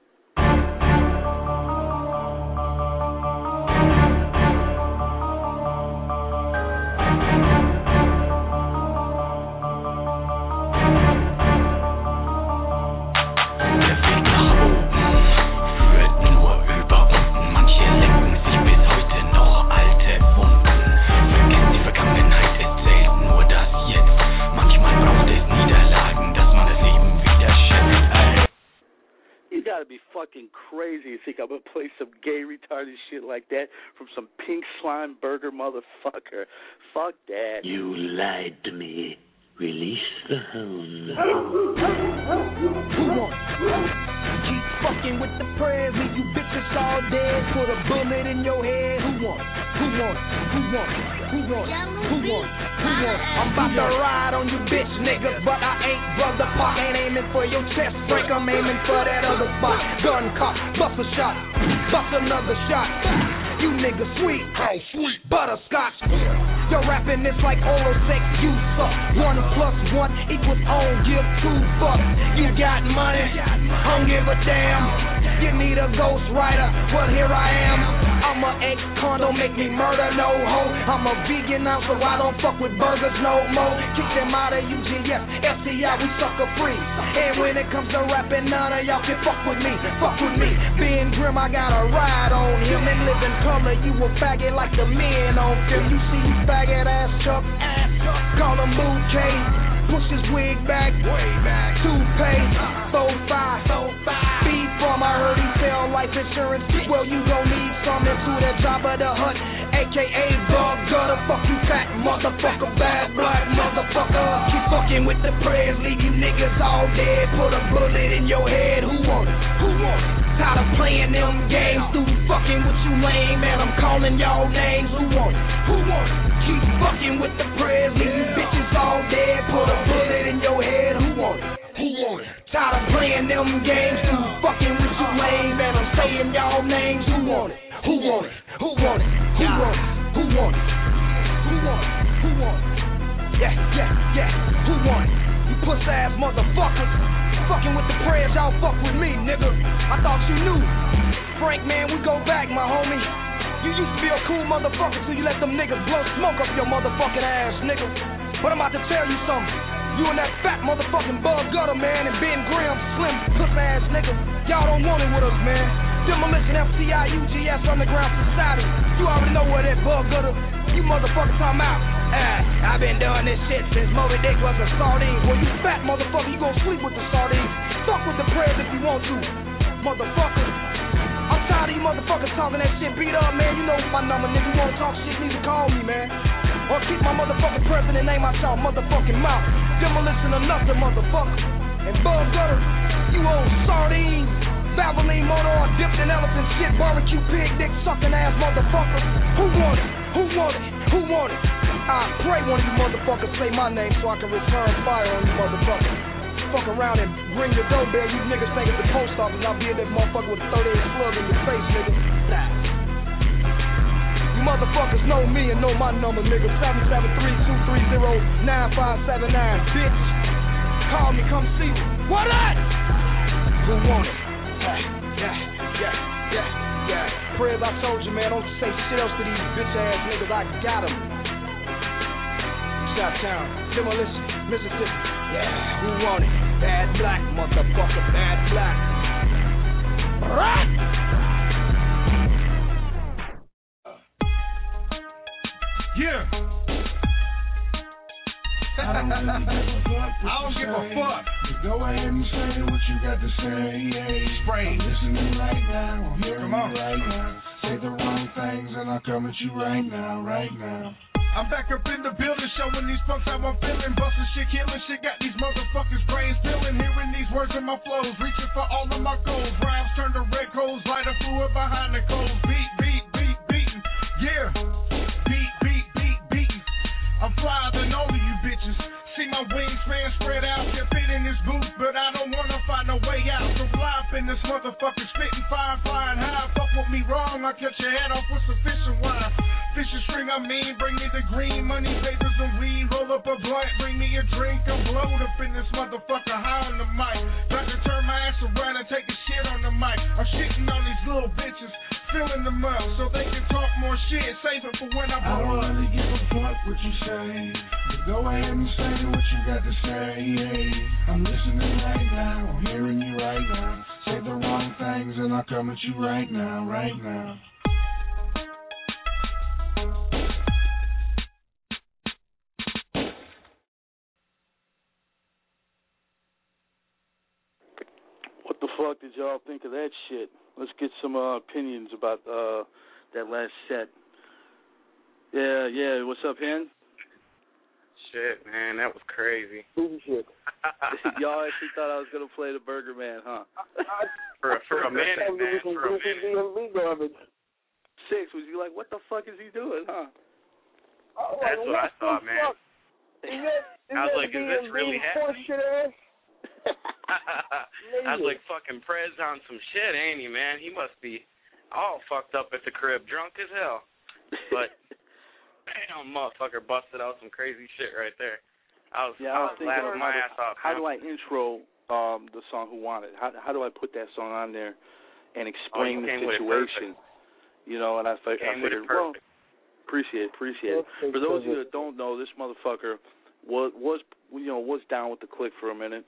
Gotta be fucking crazy to think I'm gonna play some gay retarded shit like that from some pink slime burger motherfucker. Fuck that. You lied to me. Release the hound. Who wants? Keep fucking with the prayers, leave you bitches all dead. Put a bullet in your head. Who wants? Who wants? Who wants? Who wants? Who wants? Who wants? I'm about to ride on you bitch niggas, but I ain't Brother Pac. Ain't aiming for your chest, Frank. I'm aiming for that other spot. Gun cock, bust a shot, bust another shot. You niggas sweet, oh sweet, butterscotch. You're rapping this like oral sex, you suck. 1 + 1 equals on, give 2 fucks. You got money, don't give a damn. You need a ghost writer, well here I am. I'm a ex-con, don't make me murder no hoe. I'm a vegan now, so I don't fuck with burgers no more. Kick them out of UGF, FCI, we sucker free. And when it comes to rapping, none of y'all can fuck with me. Fuck with me, being grim, I got a ride on him. And live in color, you a faggot like the men on film. You see you faggot ass Chuck, call him Bouquet. Push his wig back, way back. Toupee, 4-5, beat from I heard he fell life insurance? Well, you gon' need some into that job of the hut, a.k.a. Bug Gutter. Fuck you fat motherfucker, bad black motherfucker. Keep fucking with the prayers, leave you niggas all dead. Put a bullet in your head, who want it? Who want it? Tired of playing them games, through fucking with you lame, man, I'm calling y'all names, who want it? Who want it? Keep fucking with the prayers, leave you bitches all dead, put a bullet in your head, who want it? Who want it? Tired of playing them games, through fucking with you lame, man, I'm saying y'all names, who want it? Who want it? Who want it? Who want it? Who want it? Who want it? Who want it? Yeah, who want it? You puss ass motherfuckers. Fucking with the prayers, y'all fuck with me, nigga. I thought you knew. Frank, man, we go back, my homie. You used to be a cool motherfucker till you let them niggas blow smoke up your motherfucking ass, nigga. But I'm about to tell you something. You and that fat motherfucking Bug Gutter, man, and Ben Graham, slim, puss ass nigga. Y'all don't want it with us, man. Demolition, FCI, UGS, Underground Society. You already know where that Bug Gutter, you motherfuckers talking about. I've been doing this shit since Moby Dick was a sardine. Well, you fat motherfucker, you gon' sleep with the sardines. Fuck with the prayers if you want to, motherfucker. I'm tired of you motherfuckers talking that shit beat up, man. You know my number, nigga. You wanna talk shit, you need to call me, man. Or keep my motherfucking president name out y'all motherfucking mouth. Demolition or nothing, motherfucker. And Bug Gutter, you old sardine. Valvoline motor or dipped in elephant shit, barbecue pig dick sucking ass motherfucker. Who want it? Who want it? Who want it? I pray one of you motherfuckers say my name so I can return fire on you motherfuckers. Fuck around and ring the doorbell, you niggas think it's the post office, and I'll be in that motherfucker with a 38 slug in your face, nigga. Nah. You motherfuckers know me and know my number, nigga. 773-230-9579, bitch. Call me, come see me. What up? Who want it? Yeah. Prayers I told you, man, don't say shit else to these bitch ass niggas. I got them. Southtown, Demolition, Mississippi. Yeah, who want it? Bad black, motherfucker, bad black. Right? Yeah. I don't give a fuck. Go ahead and say what you got to say. Spray. I'm listening right now. I'm hearing you right now. Say the wrong things and I'll come at you right now, right now. I'm back up in the building, showing these punks how I'm feeling. Busting shit, killing shit, got these motherfuckers' brains peeling. Hearing these words in my flows, reaching for all of my goals. Rhymes turn to red coals, lighter fluid behind the coals. Beating. Yeah. Beating. I'm flyer than all of you bitches. See my wingspan spread out, can fit in this booth, but I don't wanna find a way out. So fly up in this motherfucker, spitting fire, flying high. Fuck with me wrong, I cut your head off with sufficient wine. Fishing string, bring me the green money, papers and weed. Roll up a blunt, bring me a drink. I'm blowed up in this motherfucker, high on the mic. About to turn my ass around and take a shit on the mic. I'm shitting on these little bitches, filling them up so they can talk more shit. Save it for when I blow up. I don't really give a fuck what you say. Go ahead and say what you got to say. I'm listening right now, I'm hearing you right now. Say the wrong things and I'll come at you right now, right now. What the fuck did y'all think of that shit? Let's get some opinions about that last set. Yeah. What's up, Hen? Shit, man, that was crazy. Shit. Y'all actually thought I was gonna play the Burger Man, huh? For a minute, man. For a minute. Six, was you like, what the fuck is he doing, huh? That's what I thought, man. I was like, is this really happening? I was like, fucking Prez on some shit, ain't he, man? He must be all fucked up at the crib, drunk as hell. But damn, motherfucker busted out some crazy shit right there. I was laughing my ass off. How do I intro the song Who Want It? How do I put that song on there and explain the situation? You know, and I figured, well, appreciate it. For those of you that don't know, this motherfucker was down with the clique for a minute.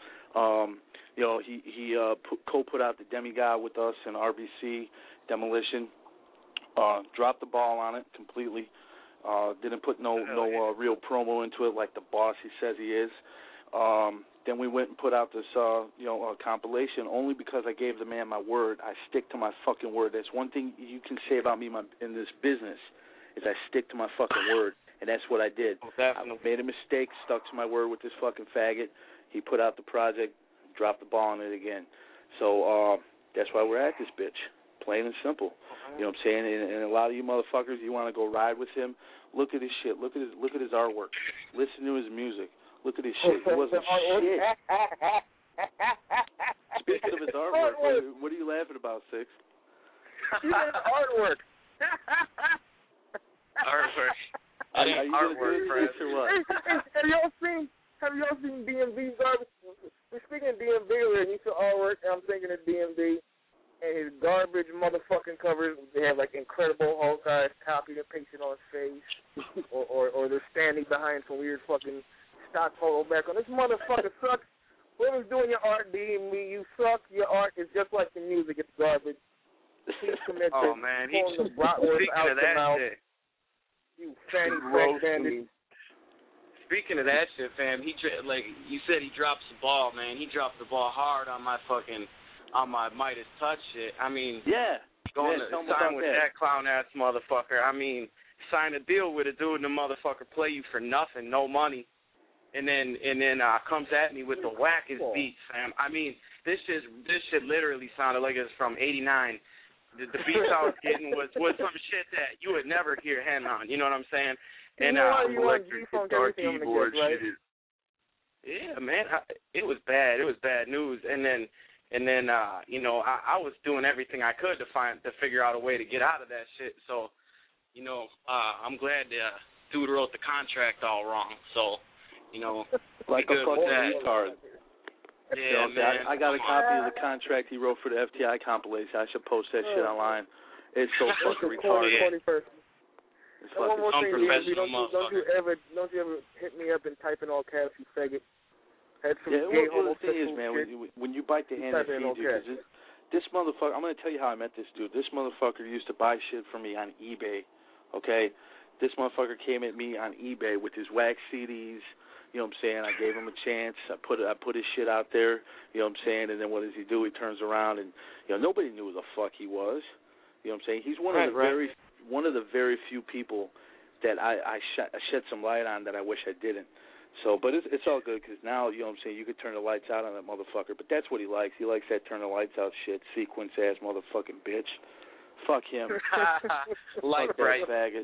He co-put out the Demigod with us in RBC Demolition. Dropped the ball on it completely. Didn't put no real promo into it like the boss he says he is. then we went and put out this, compilation only because I gave the man my word. I stick to my fucking word. That's one thing you can say about me in this business is I stick to my fucking word, and that's what I did. I made a mistake, stuck to my word with this fucking faggot. He put out the project, dropped the ball on it again. So that's why we're at this bitch, plain and simple. You know what I'm saying? And a lot of you motherfuckers, you want to go ride with him. Look at his shit. Look at his artwork. Listen to his music. Look at his shit. He wasn't shit. Speaking of his artwork, what are you laughing about, Six? Artwork. Artwork. Are you artwork, Six, or what? Have y'all seen DMV's garbage? We're speaking of DMV, and you saw artwork, and I'm thinking of DMV and his garbage motherfucking covers. They have like Incredible Hulk guys copied and pasted on his face, or they're standing behind some weird fucking stock photo back on. This motherfucker sucks. Whoever's doing your art, DM me, you suck. Your art is just like the music. It's garbage. Please commit oh man, he's the bratwurst out of the that mouth. shit. You fanny crack bandit. Speaking of that shit, fam, like you said, he drops the ball, man. He dropped the ball hard on my Midas Touch shit. I mean, going to sign with that clown ass motherfucker. I mean, sign a deal with a dude and the motherfucker play you for nothing, no money, and then comes at me with the wackest beats, fam. I mean, this shit literally sounded like it's from '89. The beats I was getting was some shit that you would never hear hand on. You know what I'm saying? And electric guitar keyboard shit. Yeah, man, it was bad. It was bad news. And then I was doing everything I could to figure out a way to get out of that shit. So, I'm glad the dude wrote the contract all wrong. So, like a fucking retard. Yeah, man. I got a copy of the contract he wrote for the FTI compilation. I should post that shit online. It's so fucking retarded. It's one more thing, unprofessional don't you ever hit me up and type in all caps, you faggot. Had some the thing is, man, when you bite the hand that feeds you, because this motherfucker, I'm going to tell you how I met this dude. This motherfucker used to buy shit from me on eBay, okay? This motherfucker came at me on eBay with his wax CDs. You know what I'm saying? I gave him a chance. I put his shit out there. You know what I'm saying? And then what does he do? He turns around and nobody knew who the fuck he was. You know what I'm saying? He's one of the very few people that I shed some light on that I wish I didn't. So, but it's all good because now, you know what I'm saying, you could turn the lights out on that motherfucker. But that's what he likes. He likes that turn the lights out shit, sequence-ass motherfucking bitch. Fuck him. Like fuck that faggot.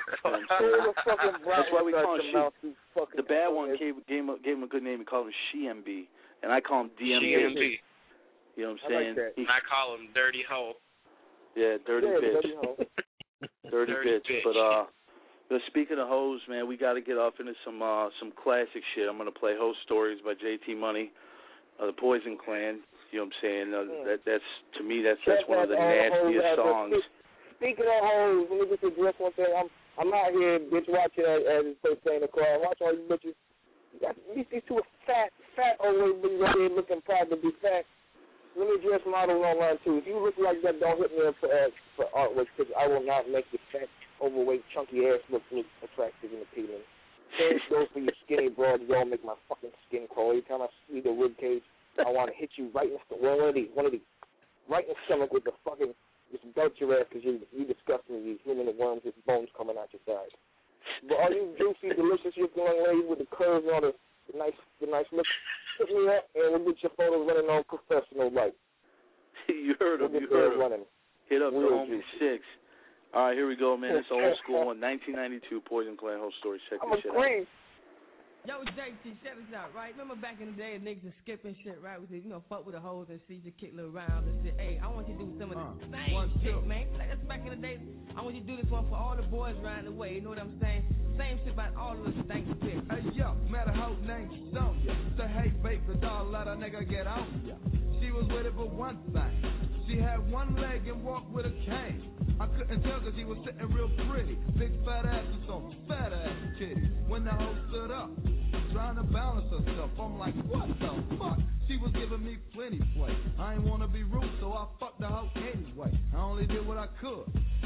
That's why we call him she. The bad one gave him a good name. He called him She-MB. And I call him DMB. She-MB. You know what I'm saying? I call him Dirty Hoe. Yeah, dirty bitch. Dirty bitch. But speaking of hoes, man, we got to get off into some classic shit. I'm going to play Hoe Stories by JT Money, the Poison Clan. You know what I'm saying? That's to me, that's one of the nastiest songs. Speaking of hoes, let me just address one thing. I'm out here bitch watching as it's first day in the car. I watch all you bitches. These two fat old ladies right here looking proud to be fat. Let me address models online too. If you look like that, don't hit me up for artwork because I will not make your fat, overweight, chunky ass look attractive and appealing. Same goes for your skinny broad. You all make my fucking skin crawl. Every time I see the rib cage, I want to hit you right in the one of these, right in the stomach with the fucking just belt your ass because you disgusting these human worms with bones coming out your side. But all you juicy, delicious looking young ladies with the curves and all the nice look, hit me up and we'll get your photos running on professional like. You heard him. Running. Hit up the homie 6. All right, here we go, man. It's old school one, 1992 Poison Clan Hoe Story. Check this shit out. Yo, JT, check this out, right? Remember back in the day, niggas was skipping shit, right? We did, fuck with the hoes and see you kick little rounds and shit. Hey, I want you to do some of the same shit, man. Like that's back in the day. I want you to do this one for all the boys around the way. You know what I'm saying? Same shit about all of us. Thanks, bitch. Hey, yo, met a hoe named Sonya. Say, hey, baby doll, let a nigga get on ya. She was with it for one thing. She had one leg and walked with a cane. I couldn't tell because she was sitting real pretty. Big fat ass and some fat ass kitty. When the hoe stood up, trying to balance herself, I'm like, what the fuck? She was giving me plenty play. I ain't want to be rude, so I fucked the hoe anyway. I only did what I could.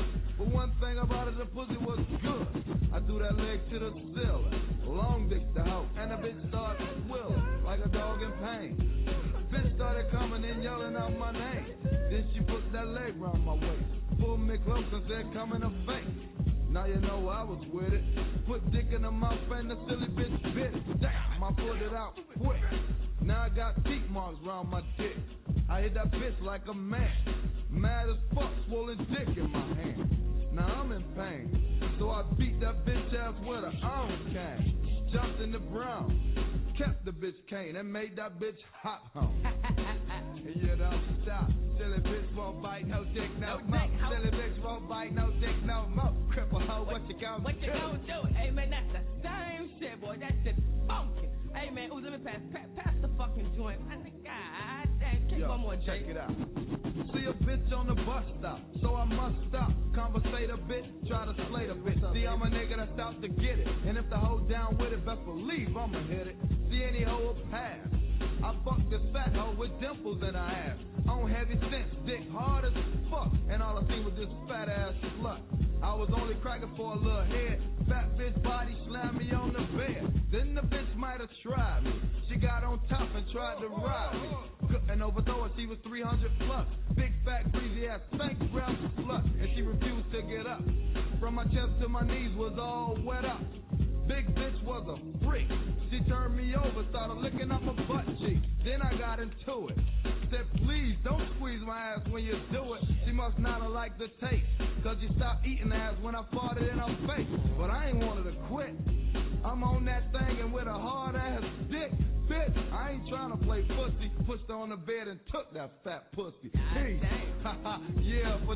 But one thing about it, the pussy was good. I threw that leg to the ceiling, long dick the hoe, and the bitch started squealing like a dog in pain. Bitch started coming and yelling out my name. Then she put that leg round my waist, pulled me close and said, come in her face. Now you know I was with it. Put dick in her mouth and the silly bitch bit it. Damn, I pulled it out quick. Now I got teeth marks round my dick. I hit that bitch like a man. Mad as fuck, swollen dick in my hand. Now I'm in pain, so I beat that bitch ass with an iron cane. Jumped in the brown, kept the bitch cane, and made that bitch hot home. And you don't stop. Silly bitch won't bite, no dick, no more. Silly bitch won't bite, no dick, no more. Cripple hoe, what you gonna do? What you gonna do? Hey man, that's the same shit, boy. That shit funky. Hey man, ooh, let me pass the fucking joint. I think, God damn, kick one more, check it out. See a bitch on the bus stop, so I must stop. Conversate a bit, try to slay the bitch. See, I'm a nigga that's out to get it, and if the hoe down with it, best believe I'ma hit it. See any hoe will pass. I fucked this fat hoe with dimples in her ass. On heavy sense, dick hard as fuck, and all I seen was this fat ass slut. I was only cracking for a little head. Fat bitch body slammed me on the bed. Then the bitch might have tried me. She got on top and tried to ride me. Couldn't overthrow her, she was 300 plus. Big fat greasy ass stank breath slut, and she refused to get up. From my chest to my knees was all wet up. Big bitch was a freak. She turned me over, started licking up my butt cheek. Then I got into it. Said, please don't squeeze my ass when you do it. She must not have liked the taste, cause you stopped eating ass when I farted in her face. But I ain't wanted to quit. I'm on that thing and with a hard ass dick. Bitch, I ain't trying to play pussy. Pushed her on the bed and took that fat pussy. Peace. Yeah, for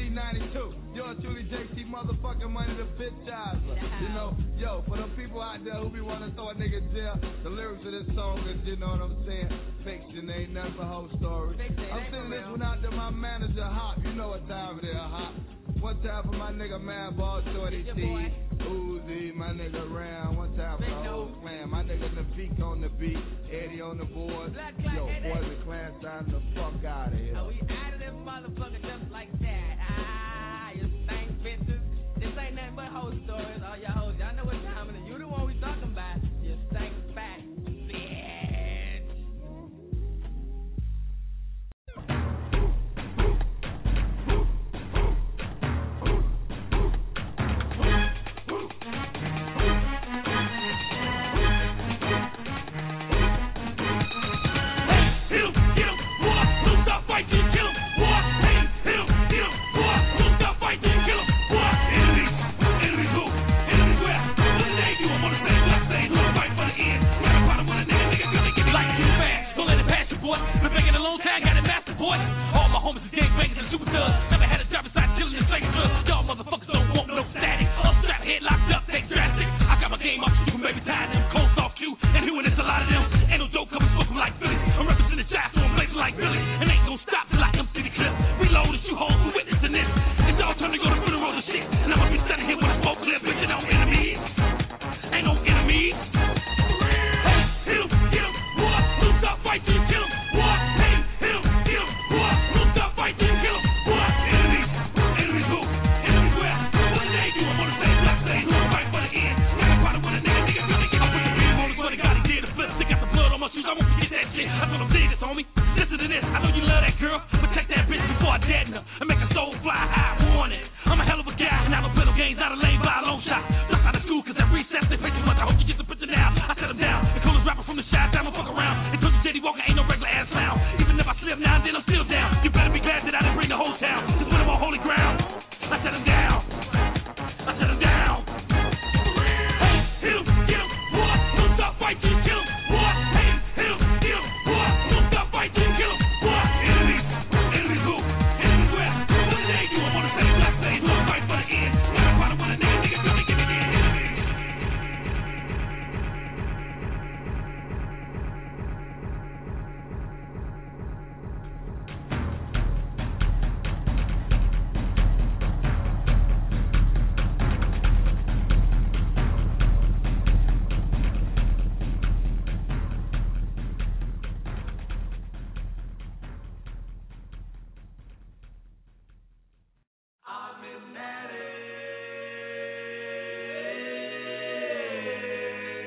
1992. Yours truly, JT motherfucking Money, the bitch Isla. You know, yo, for the people out there who be wanting to throw a nigga in jail, the lyrics of this song is, you know what I'm saying, fiction, ain't nothing but whole story. I'm sending this one out to my manager, Hop. You know what time it is, Hop. One time for my nigga Madball, Shorty T, Uzi, my nigga Ram. One time for the whole clan, my nigga Navik on the beat, Eddie on the board. Yo, boys and clan, sign the fuck out of here. Oh, we out of this motherfucker just like that. You stank bitches. This ain't nothing but whole stories. All y'all hoes, y'all know what time it is. You the one we talking about. You stank fat bitch. Fight to kill him, walk, pain,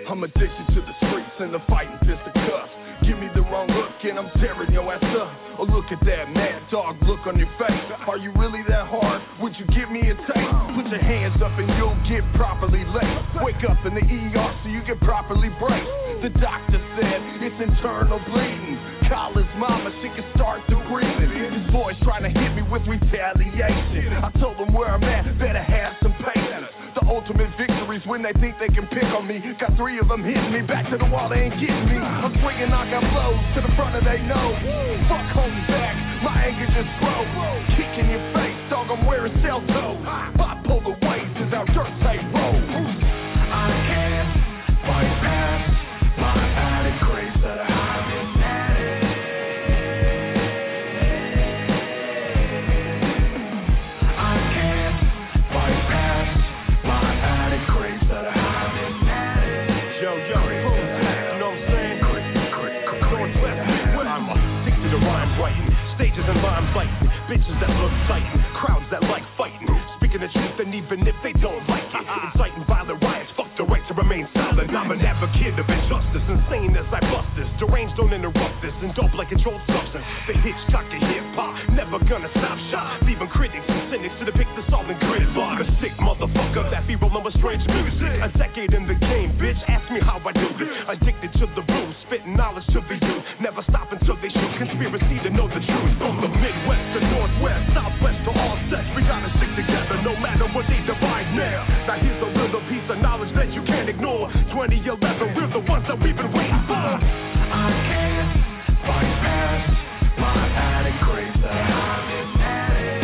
I'm addicted to the streets and the fighting fisticuffs. Give me the wrong look and I'm tearing your ass up. Oh, look at that mad dog look on your face. Are you really that hard? Would you give me a taste? Put your hands up and you'll get properly laced. Wake up in the ER so you get properly braced. The doctor said it's internal bleeding. Call his mama, she can start to breathe. This boy's trying to hit me with retaliation. I told him where I'm at, better have some patience. The ultimate victories when they think they can pick on me. Got 3 of them hitting me, back to the wall, they ain't getting me. I'm swinging knockout blows to the front of they nose. Fuck holding back, my anger just grows. Kick in your face, dog, I'm wearing cell toes. Bipolar waves is our dirt tape roll. I can't fight past my addict craze that I have been addict. I can't fight past my addict craze that I have been addict. Yo, you know what I'm saying? I'm addicted to rhyme writing, stages and rhyme fighting, bitches that look sighting, crowds that like fighting, speaking the truth and even if they don't like it, inciting violent riots, fuck the right to remain silent. I'm an advocate of injustice, insane as I bust this, deranged don't interrupt this, and dope like controlled substance. The Hitchcock of hip-hop, never gonna stop shot, leaving critics and cynics to depict this all in gridlock. A sick motherfucker that be rolling with strange music, a decade in the game, bitch, ask me how I do this. Addicted to the rules, spitting knowledge to the youth, never stop until they shoot. Conspiracy to know the truth, from the Midwest to Northwest, Southwest to all sects, we gotta stick together no matter what they divide now. Now here's a little piece of knowledge that you can't ignore. 2011, we're the ones that we've been waiting for. I can't fight past my addict craze that I've been addict.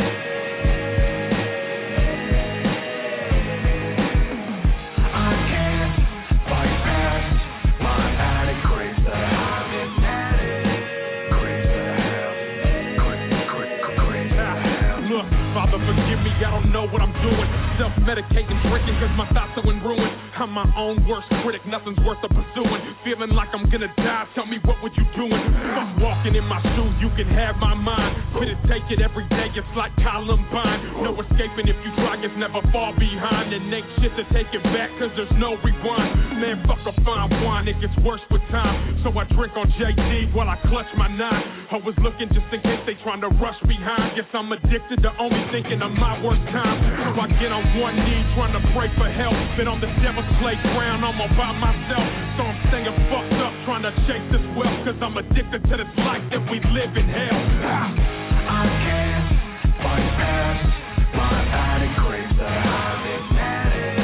I can't fight past my addict craze that I've been addict. Craze that I have. Craze that I have. Look, Father, forgive me, I don't know what I'm doing. Self-medicating, drinking, cause my thoughts are in ruin. I'm my own worst critic, nothing's worth of pursuing. Feeling like I'm gonna die, tell me what would you doing? Fuck walking in my shoes, you can have my mind. Quit it, take it every day, it's like Columbine. No escaping if you try, it's never far behind. And ain't shit to take it back, cause there's no rewind. Man, fuck a fine wine, it gets worse with time. So I drink on JD while I clutch my knife. I was looking just in case they trying to rush behind. Guess I'm addicted to only thinking of my worst time. So I get on one knee trying to pray for help. Been on the devil's playground, I'm all by myself. So I'm staying fucked up trying to chase this wealth, cause I'm addicted to this life that we live in hell. I can't fight past my addict craze that I've been addict.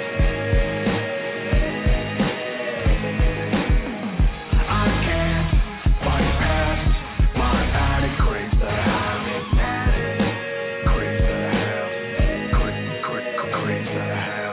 I can't fight past my addict craze that I've been addict. Craze that I have. Craze that I have.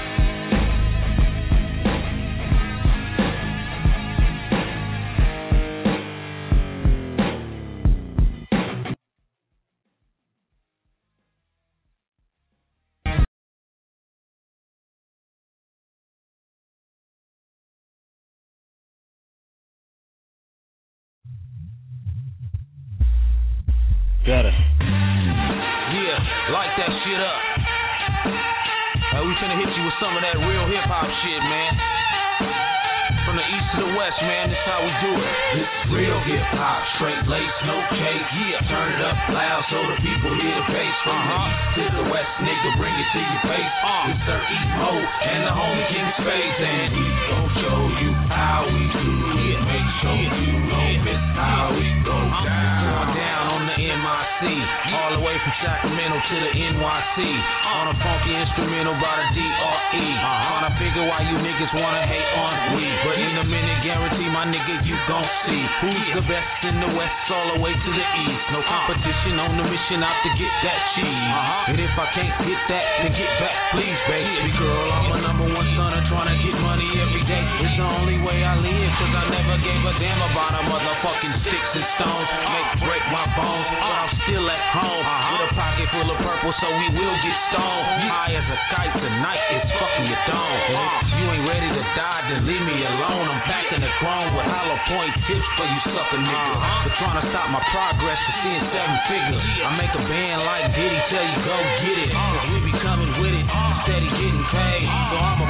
Better. Yeah, light that shit up. We finna hit you with some of that real hip hop shit, man. From the east to the west, man, this how we do it. This real hip hop, straight lace, no cake. Yeah, turn it up loud so the people hear the bass. From the east to the west, nigga, bring it to your face. It's Sir Emo and the homie King Spades, and we gon' show you how we do it. Make sure you know this how we go down. Going down on the MIC, all the way from Sacramento to the NYC. On a funky instrumental by the DRE. On a figure why you niggas wanna hate on we, but in a minute, guarantee my nigga you gon' see who's the best in the west, all the way to the east. No competition, on the mission out to get that cheese. And if I can't get that, then get back, please, baby. Girl, I'm a number one son of trying to get money every day. It's the only way I live, cause I never gave a damn about a motherfucking sticks and stones. Make break my bones, but I'm still at home with a pocket full of purple, so we will get stoned. High as a kite tonight, it's fucking your dome. If you ain't ready to die, then leave me alone. I'm packing the chrome with hollow point tips for you sucker niggas. But trying to stop my progress to seeing 7 figures. I make a band like Diddy, tell you go get it. Cause we be coming with it, steady getting paid. So I'ma pass to my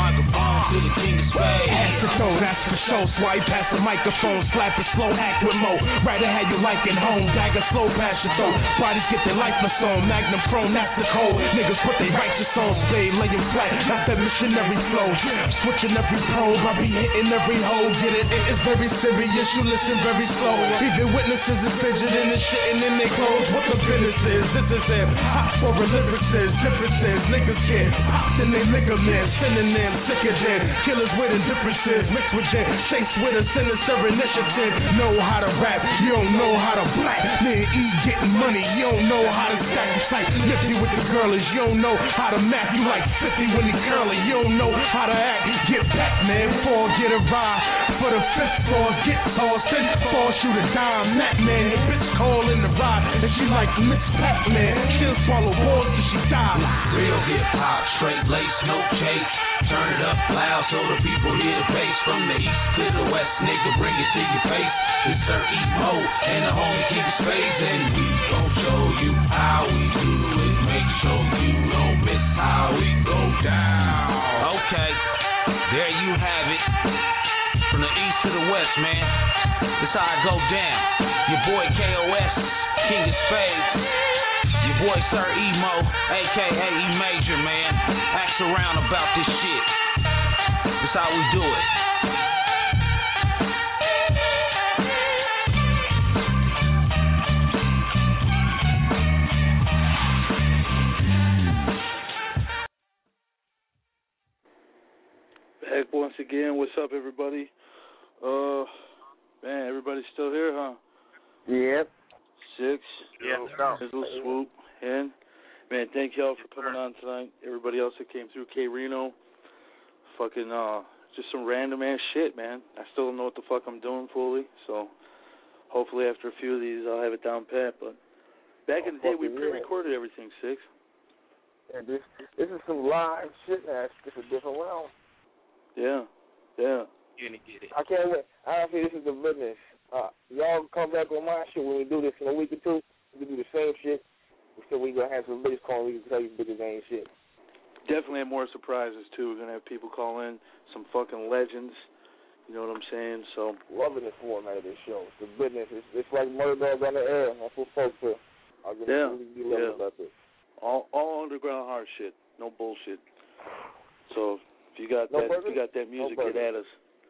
microphone to the king of spades. Acetone, that's for show. Swipe past the microphone, slap it slow, act with mo. Right ahead, you like it home. Dagger slow past your throat. Bodies get their lifeless on. Magnum prone, that's the code. Niggas put their righteous on. Spade laying flat, that's that missionary flow. Switching every probe, I be hitting every hole. Get it? It is very serious. You listen very slow. Even witnesses is fidgeting and shitting in their clothes. What the business is? This is it. Hot for lyrics, differences. Niggas get popped in their ligaments. Synonyms, sicker than killers with indifferences. Mixed with gin, chased with a sinister initiative. Know how to rap, you don't know how to black. Nigga eat getting money, you don't know how to stack the sight. Nifty with the girlies, you don't know how to math. You like 50 when he curly, you don't know how to act. Get back, man, fall, get a ride. For the fifth floor, get tall, send fall, shoot a dime. Mac man, the bitch call in the ride, and she like Miss Pac-Man. She'll swallow balls till she die. Real hip-hop, straight lace, no chase. Turn it up loud so the people hear the bass. From the east to the west, nigga, bring it to your face. It's Sir E-Mo and the homie King of Spades, and we gon' show you how we do it. Make sure you don't miss how we go down. Okay, there you have it. From the east to the west, man. This how I go down. Your boy KOS, King of Spades. Your boy Sir E-Mo, a.k.a. E-Major, man. Ask around about this shit. This how we do it. Back once again. What's up, everybody? Man, everybody's still here, huh? Yep. Six. Yeah. Mizzle, Swoop, Hen. Man, thank y'all for coming on tonight. Everybody else that came through, K Reno. Fucking, just some random ass shit, man. I still don't know what the fuck I'm doing fully, so hopefully after a few of these I'll have it down pat. But back in the day, we pre-recorded everything, Six. Yeah, this is some live shit, man. It's just a different realm. Yeah. You're gonna get it. I can't wait. Honestly, this is the business. Y'all come back on my shit when we do this in a week or two. We can do the same shit. So we gonna have some bitches calling. We can tell you bitches ain't shit. Definitely have more surprises too. We're gonna have people call in, some fucking legends. You know what I'm saying? So loving the format of this show. It's the business. It's like Murder Dog on the air. That's what folks are. Really be loving about this. All underground hard shit. No bullshit. So if you got that music, get at us.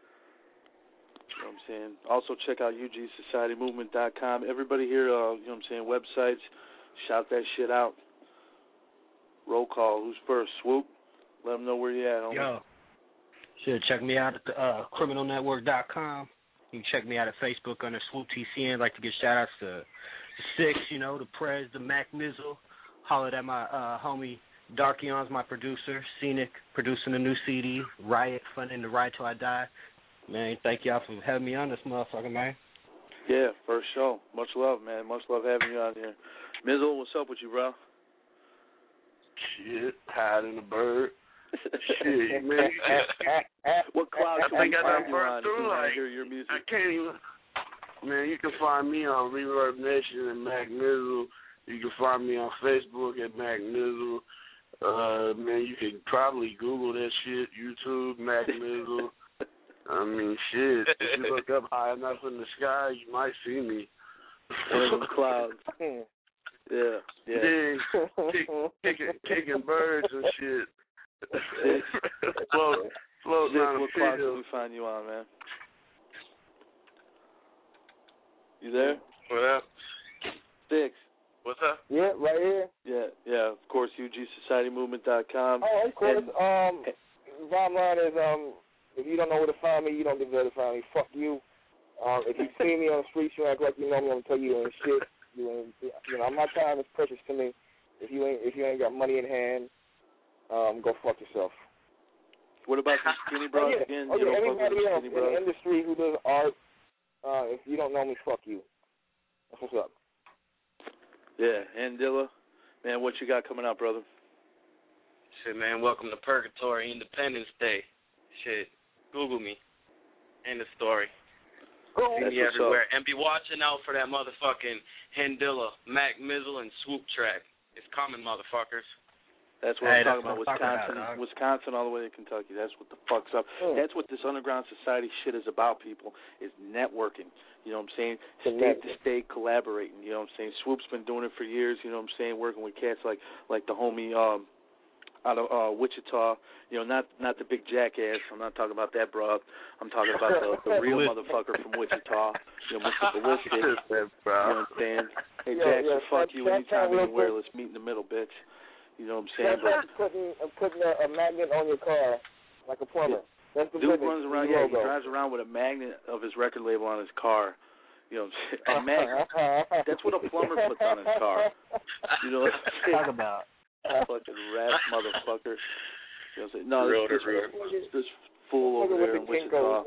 You know what I'm saying? Also check out UGSocietyMovement.com. Everybody here, you know what I'm saying, websites, shout that shit out. Roll call. Who's first? Swoop. Let them know where you at, homie. Yo. Should check me out at the criminalnetwork.com. You can check me out at Facebook under Swoop TCN. I'd like to give shout outs to the Six, you know, the Prez, the Mac Mizzle. Hollered at my homie Darkion's my producer, Scenic, producing a new CD, Riot, funding the Ride Till I Die. Man, thank y'all for having me on this motherfucker, man. Yeah, first show. Much love, man. Much love having you on here. Mizzle, what's up with you, bro? Shit, hiding the bird. Shit, man. What cloud I think I done burst through. I hear your music. I can't even. Man, you can find me on Reverb Nation and Mac Mizzle. You can find me on Facebook at Mac Mizzle. Man, you can probably Google that shit. YouTube, Mac Mizzle. I mean, shit. If you look up high enough in the sky, you might see me. One of them clouds. Yeah. Kicking birds and shit. Float down what cloud can we find you on, man? You there? What up? Six. What's up? Yeah, right here. Yeah. Of course, UGSocietyMovement.com. Oh, of course. Bottom line is, if you don't know where to find me, you don't deserve to find me. Fuck you. If you see me on the streets, you act like you know me. I'm gonna tell you ain't shit. You know, my time is precious to me. If you ain't got money in hand, go fuck yourself. What about the skinny bros again? Everybody else in the industry who does art, if you don't know me, fuck you. That's what's up. Yeah, and Dilla, man, what you got coming out, brother? Shit, man, welcome to Purgatory, Independence Day. Shit, Google me. End of story. See me everywhere. And be watching out for that motherfucking Hendilla, Mac Mizzle, and Swoop track. It's coming, motherfuckers. That's what I'm talking about. Wisconsin all the way to Kentucky. That's what the fuck's up. That's what this underground society shit is about, people, is networking. You know what I'm saying? State to state collaborating. You know what I'm saying? Swoop's been doing it for years, you know what I'm saying, working with cats like the homie out of Wichita. You know, not the big jackass. I'm not talking about that, bro. I'm talking about the real motherfucker from Wichita. You know, Mr. Ballistic. You know what I'm saying? Hey, Jackson, fuck you anytime, anywhere. Let's meet in the middle, bitch. You know what I'm saying? But putting a magnet on your car like a plumber. That's the dude runs around. Yeah, he drives around with a magnet of his record label on his car. You know, a magnet. That's what a plumber puts on his car. You know what I'm saying? Talk about fucking rap motherfucker. You know, no, this fool over there in Wichita.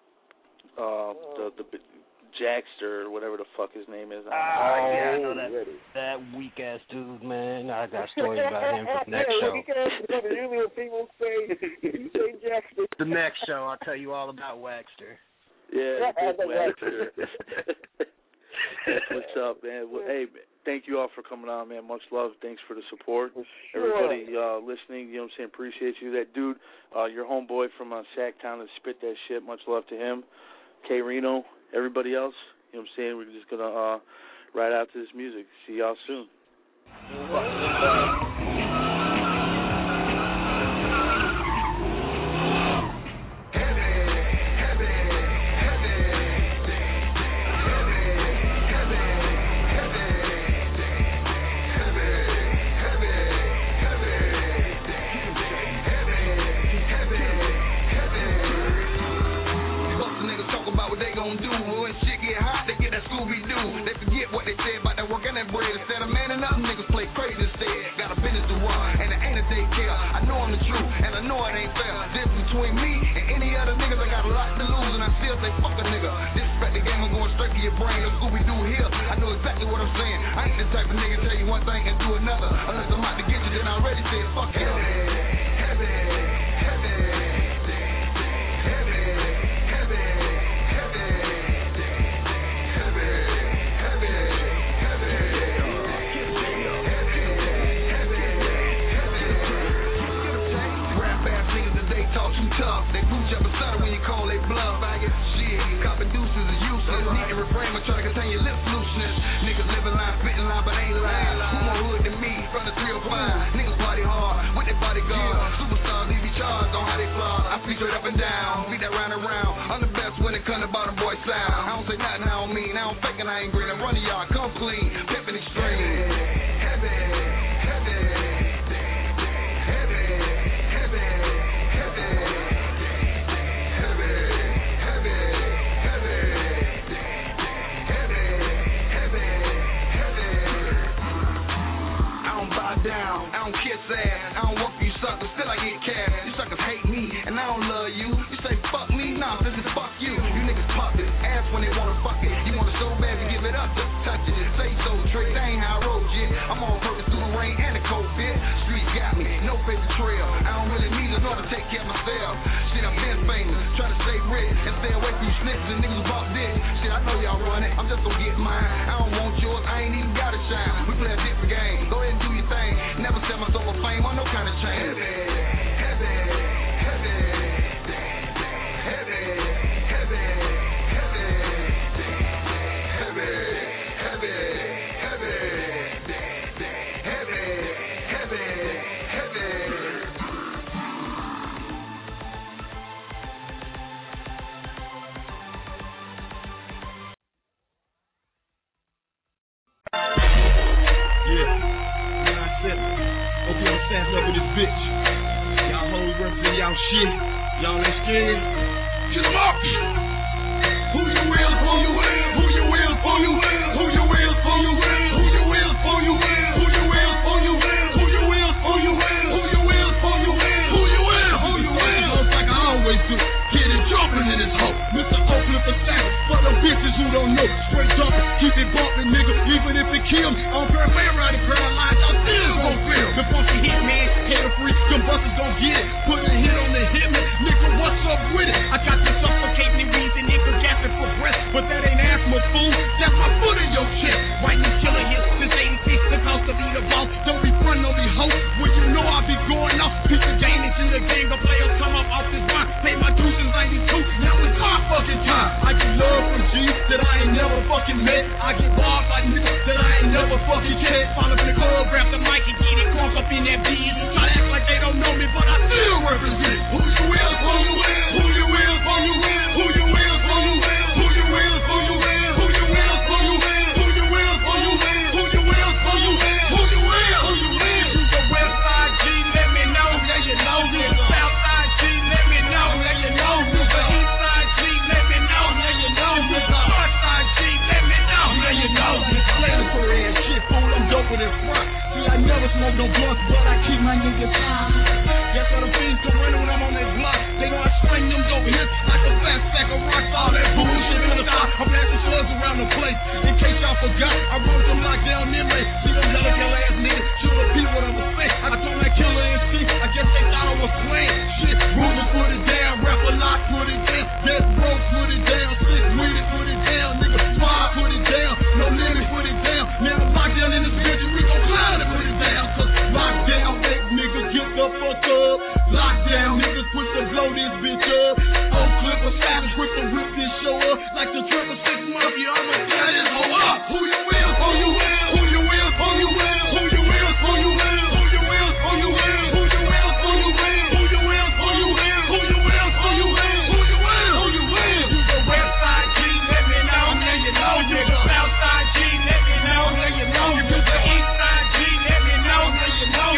The Jackster or whatever the fuck his name is. Yeah, I know that weak ass dude, man. I got stories about him for the next show. Usually when people say Jackster. The next show, I'll tell you all about Waxter. Yeah, Waxter. That's what's up, man. Well, hey, thank you all for coming on, man. Much love. Thanks for the support. Everybody listening, you know what I'm saying, appreciate you. That dude, your homeboy from Sacktown that spit that shit, much love to him. K. Reno. Everybody else, you know what I'm saying, we're just going to ride out to this music. See y'all soon. Instead of manning up, niggas play crazy instead. Got a business to run, and it ain't a daycare. I know I'm the truth, and I know it ain't fair. Difference between me and any other niggas, I got a lot to lose, and I still say fuck a nigga. Disrespect the game, I'm going straight to your brain. No Scooby-Doo here, I know exactly what I'm saying. I ain't the type of nigga tell you one thing and do another. Unless I'm out to get you, then I already said fuck you. They pooch up beside when you call they bluff. Shit, copping deuces is useless. Need to refrain, but try to contain your lip looseness. Niggas living line, spitting line, but ain't lying. Who more hood than me from the 305? Niggas party hard with their bodyguard. Superstars, EV charged on how they fly. I speak straight up and down, beat that round and round. I'm the best when it comes to bottom boy sound. I don't say nothing I don't mean. I don't fake and I ain't green. I'm running y'all, come clean, pimping extreme. Down, I don't kiss ass, I don't work for you suckers, still I get cash. You suckers hate me, and I don't love you. You say fuck me, nah, this is fuck you. You niggas puppets, ass when they wanna fuck it. You want it so bad, you give it up, just touch it. Say so, trick, that ain't how I roll, shit. I'm on purpose through the rain and the cold, bitch. Street got me, no paper trail. I don't really need it, nor to take care of myself. Shit, I've been famous, try to stay rich, and stay away from you snitches and niggas who bought dick. Shit, I know y'all run it, I'm just gonna get mine. I don't want yours, I ain't even gotta shine. We play a different game, go ahead and do your thing. Never sell myself for fame on no kind of chain. Stand up in this bitch. Y'all hoes represent y'all shit. Y'all ain't scared. Get them off you. Who you will, who you will, who you will, who you will, who you will, who you will, who you will, who you will, who you will, who you will, who you will, who you will, who you will, who you will, who you will, who you will. Just like I always do. Get it jumping in this hoe. Mr. Oakland for savage. For the bitches who don't know. Straight jumping, keep it bumping, nigga. Even if it kills me. I don't care if they ride the paralyzed. I'm still gon' feel. The funky hit man, hater free. Them busters gon' get it. Put a hit on the hitman. Nigga, what's up with it? I got this suffocating reason, nigga, gasping for breath. But that ain't asthma, fool. That's my foot in your chest. Writing these killer hits since 86. The cost to be the boss. Don't be front, don't be host. When you know I Pick the game into the game, the players come up off this line. Pay my dues in 92, now it's my fucking time. I get love from G's that I ain't never fucking met. I get bars like niggas that I ain't never fucking catch. Fall up in the club, grab the mic and get it crunk up in that beat. Try to act like they don't know me, but I still represent. Who you is, who you is, who you is, who you is, who you is, who you is, who you is, who you is, who you is, who you is, who you is, who you is, who you is, who you is, who you is, who you is. You the West Side G, let me know, yeah you know. You the South Side G, let me know, yeah you know. You the East Side G, let me know, yeah you know. You the West Side G, let me know, yeah you know. Explanatory ass shit, fool, I'm dope in this front. See, I never smoke no blunts, but I keep my niggas high. Guess what I'm feeling to win when I'm on that block. They gonna sling them dope hits like a fat sack of rocks. All that bullshit in the top. I'm blasting slugs around the place. In case y'all forgot, I wrote some lockdown inmates. See them yellow ass niggas. Should repeat what I'ma say. I told that killer MC, I guess they thought I was playing. Shit, Ruger put it down, rap a lot, put it down. Death Row put it down, Slick with it, put it down. Nigga Smile put it down, No Limit put it down. Now I'm locked down in this bitch and we gon' climb and put it down. Cause lockdown, make niggas get the fuck up. Lockdown, niggas put the blow this bitch up. Old clip of savage with the whip this show up. Like the 666 Mafia, I'ma tear this hoe up. Who you is, who you is, who you is, who you is, who you is, who you is, who you is, who you is, who you is, who you is, who you is, who you is, who you is, who you is, who you is, who you is. You the West Side G, let me know, yeah you know. You the South Side G, let me know, yeah you know. You the East Side G, let me know, yeah you know.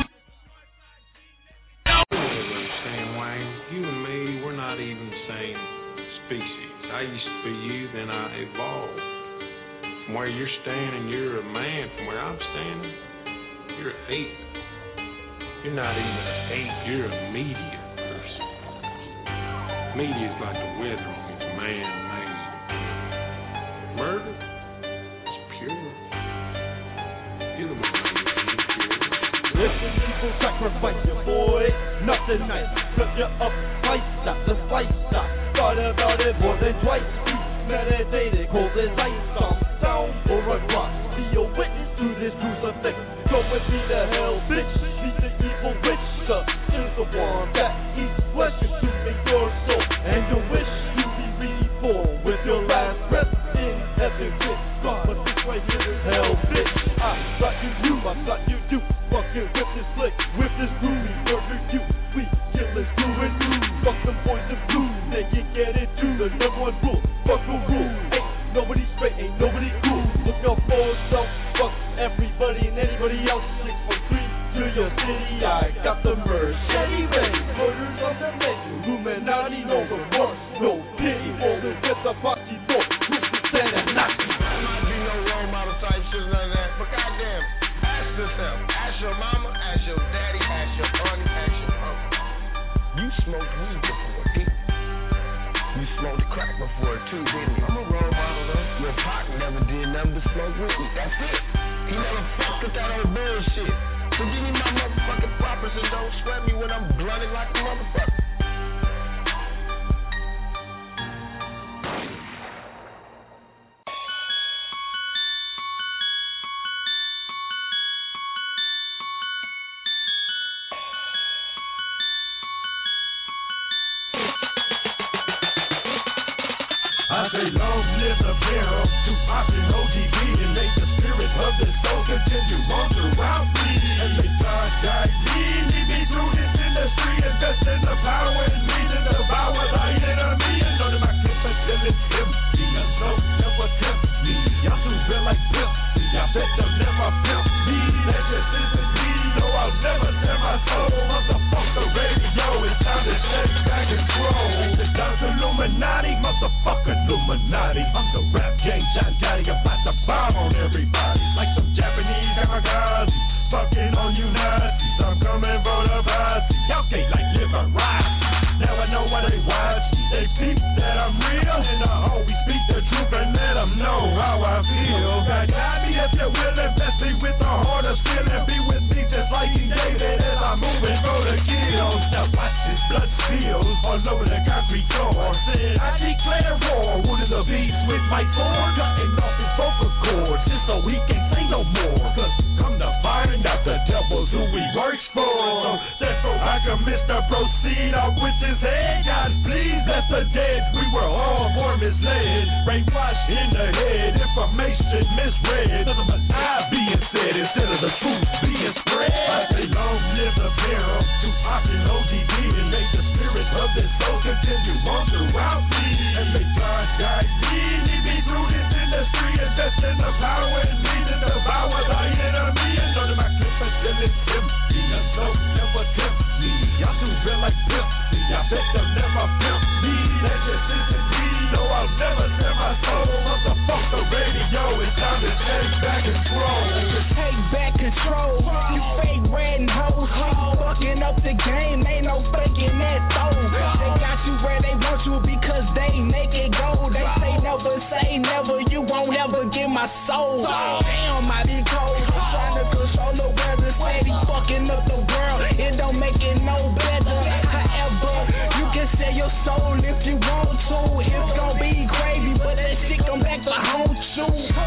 You and me, we're not even the same species. I used to be you, then I evolved. From where you're standing, you're a man. From where I'm standing, you're an ape. You're not even an ape, you're a media person. Media is like the weather, it's man-made. Murder, it's pure. You're the one who's pure. Listen, people sacrifice you, boy. Nothing nice. Flip you up, slice that, the slice that. Thought about it more than twice. Meditated, cold as ice. Down for a cross. Be a witness to this crucifix. Go and be the hell, bitch. Be the evil witch. Is the one that eats flesh to make your soul. And you wish you be reborn with your last breath in heaven. But this right here is hell, bitch. I thought you knew, I thought you do. Fucking whip this flick, whip this groovy, murder you. We kill it through and through. Fuck them boys and blues, they can get it too. The #1 rule, fuck the rule. Ain't nobody straight, ain't nobody cool. Look out for yourself, fuck everybody and anybody else. 613 to your city, I got the machete ready. Murders on the menu, Illuminati, no remorse, no pity. Holding with the boxy door, who's the stand and knock you. I might be no role model type shit like that, but goddamn, ask yourself, ask your mama, ask your daddy, ask your auntie, ask your uncle. You smoked weed before, didn't you? You smoked crack before too, didn't you? I'm a role model though. Your Pac never did nothing but smoke with me. That's it. He never fucked with that old bullshit. So give me my motherfucking props and don't sweat me when I'm blunted like a motherfucker. I say long live the pharaoh, to Austin OGB, and make the spirit of the soul continue on throughout me. And they die me, lead me through this industry, invest in the power and reason to devour thy enemy. And none of my clips are still empty, and so never tempt me. Y'all too real like pimp, y'all bet they'll never pimp me. That just isn't me, no I'll never sell my soul. Motherfucker radio, it's time to take back control. The Dr. Illuminati, motherfucker Illuminati. I'm the rap gang, John Daddy, about to bomb on everybody. Like some Japanese kamikaze, fucking on you Nazis. I'm coming for the body. Y'all can't like live or ride. Now I know why they watch. They peep that I'm real, and I always speak the truth and let them know how I feel. Guide me if you will, invest me with the heart of skill and be with me just like King David as I'm moving for the kills. Now watch this blood spills all over the concrete floor. Said I declare war, one of the beast with my sword, cutting off his vocal cords just so he can say no more. Cause come to find out the devil's who he works for. So therefore I come Mr. Proceed off with his head. God, please bless the dead. We were all more misled. Brainwashed in the head. Information misread. Nothing but lies being said instead of the truth being spread. I say long live the pharaoh. Tupac and ODB. And make the spirit of this soul continue on throughout me. And may God guide me. Lead me through this industry. Invest in the power and me to devour the enemy. And know that my clip is still empty. And so never tempt me. Y'all too real like pimp. See, I bet they'll never pimp me. That just isn't me. No, I'll never sell my soul. Once I fuck the radio, it's time to take back control. Take back control. You fake red and hoes. Fucking up the game. Ain't no faking that though. They got you where they want you because they make it go. They say never. You won't ever get my soul. Damn, I be cold. Trying to control the weather. Steady fucking up the world. It don't make it no better. However, you can sell your soul if you want to. It's gonna be crazy, but that shit come back to haunt you.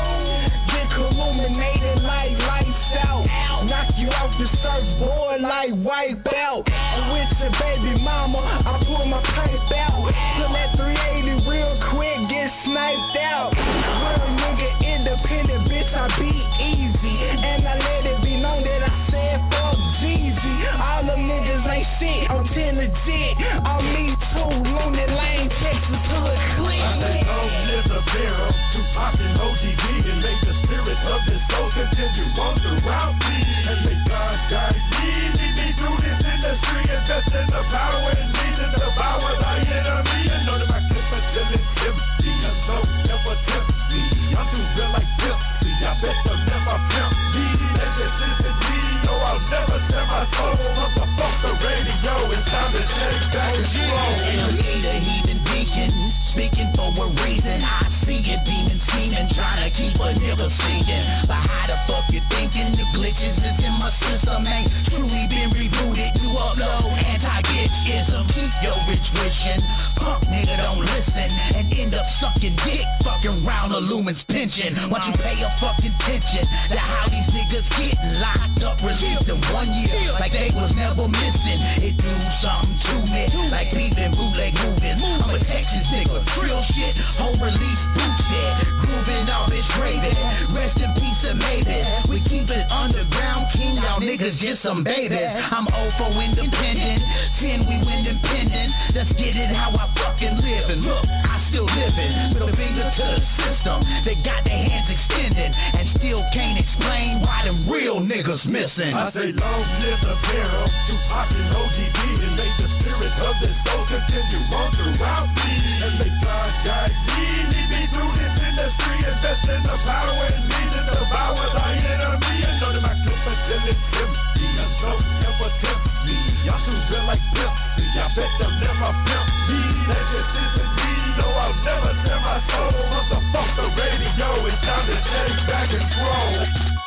Get illuminated like lights out. Knock you off the surfboard like wipe out. I'm with your baby mama. I pull my pipe out. Till that 380 real quick get sniped out. Real nigga independent, bitch, I be easy. And I let it be known that I said fuck Jeezy. All them niggas ain't shit, I'm 10 legit. On me too, Looney Lane, Texas to a click. I say long live the pharaoh. Tupac and ODB. And make the spirit of this soul continue on throughout me. And may God guide me. Lead me through this industry. Invest in the power and me to devour the enemy. And know that my clip is still empty. And so never tempt me. I'm too real like pimp. See, I bet they'll never pimp me. That just isn't me. No, I'll never sell my soul. Once I fuck the radio, it's time to take back control. The heathen deacon, speaking for a reason. I see it, demon scheming, trying to keep a nigga singing. But how the fuck you thinking? The glitches is in my system ain't truly been rebooted. You upload anti-glitchism. Keep your rich wishing. Punk nigga don't listen and end up sucking dick, fucking round a lumen's pension. Once you pay a fucking attention to how these niggas getting locked up, released in 1 year like they was never missing. It do something to me like beefing bootleg movies. I'm a Texas nigga, real shit, home release bootleg, grooving all bitch rated. Rest in peace and maybe we keep it underground king. Y'all niggas just some babies. I'm O for independent, 10 we win independent. Let's get it how I fucking live. And look, I still living with a finger to the system. They got their hands extended and still can't explain why them real niggas missing. I say long live the pharaoh. Tupac and ODB. And make the spirit of this soul continue on throughout me. And may God guide me. Lead me through this industry. Invest in the power and me to devour the enemy. And know that my clip is still empty. And so never tempt me. Y'all too real like pimp. See, I bet they'll never pimp me. That just isn't me. No, I'll never sell my soul. Once I fuck the radio, it's time to take back control.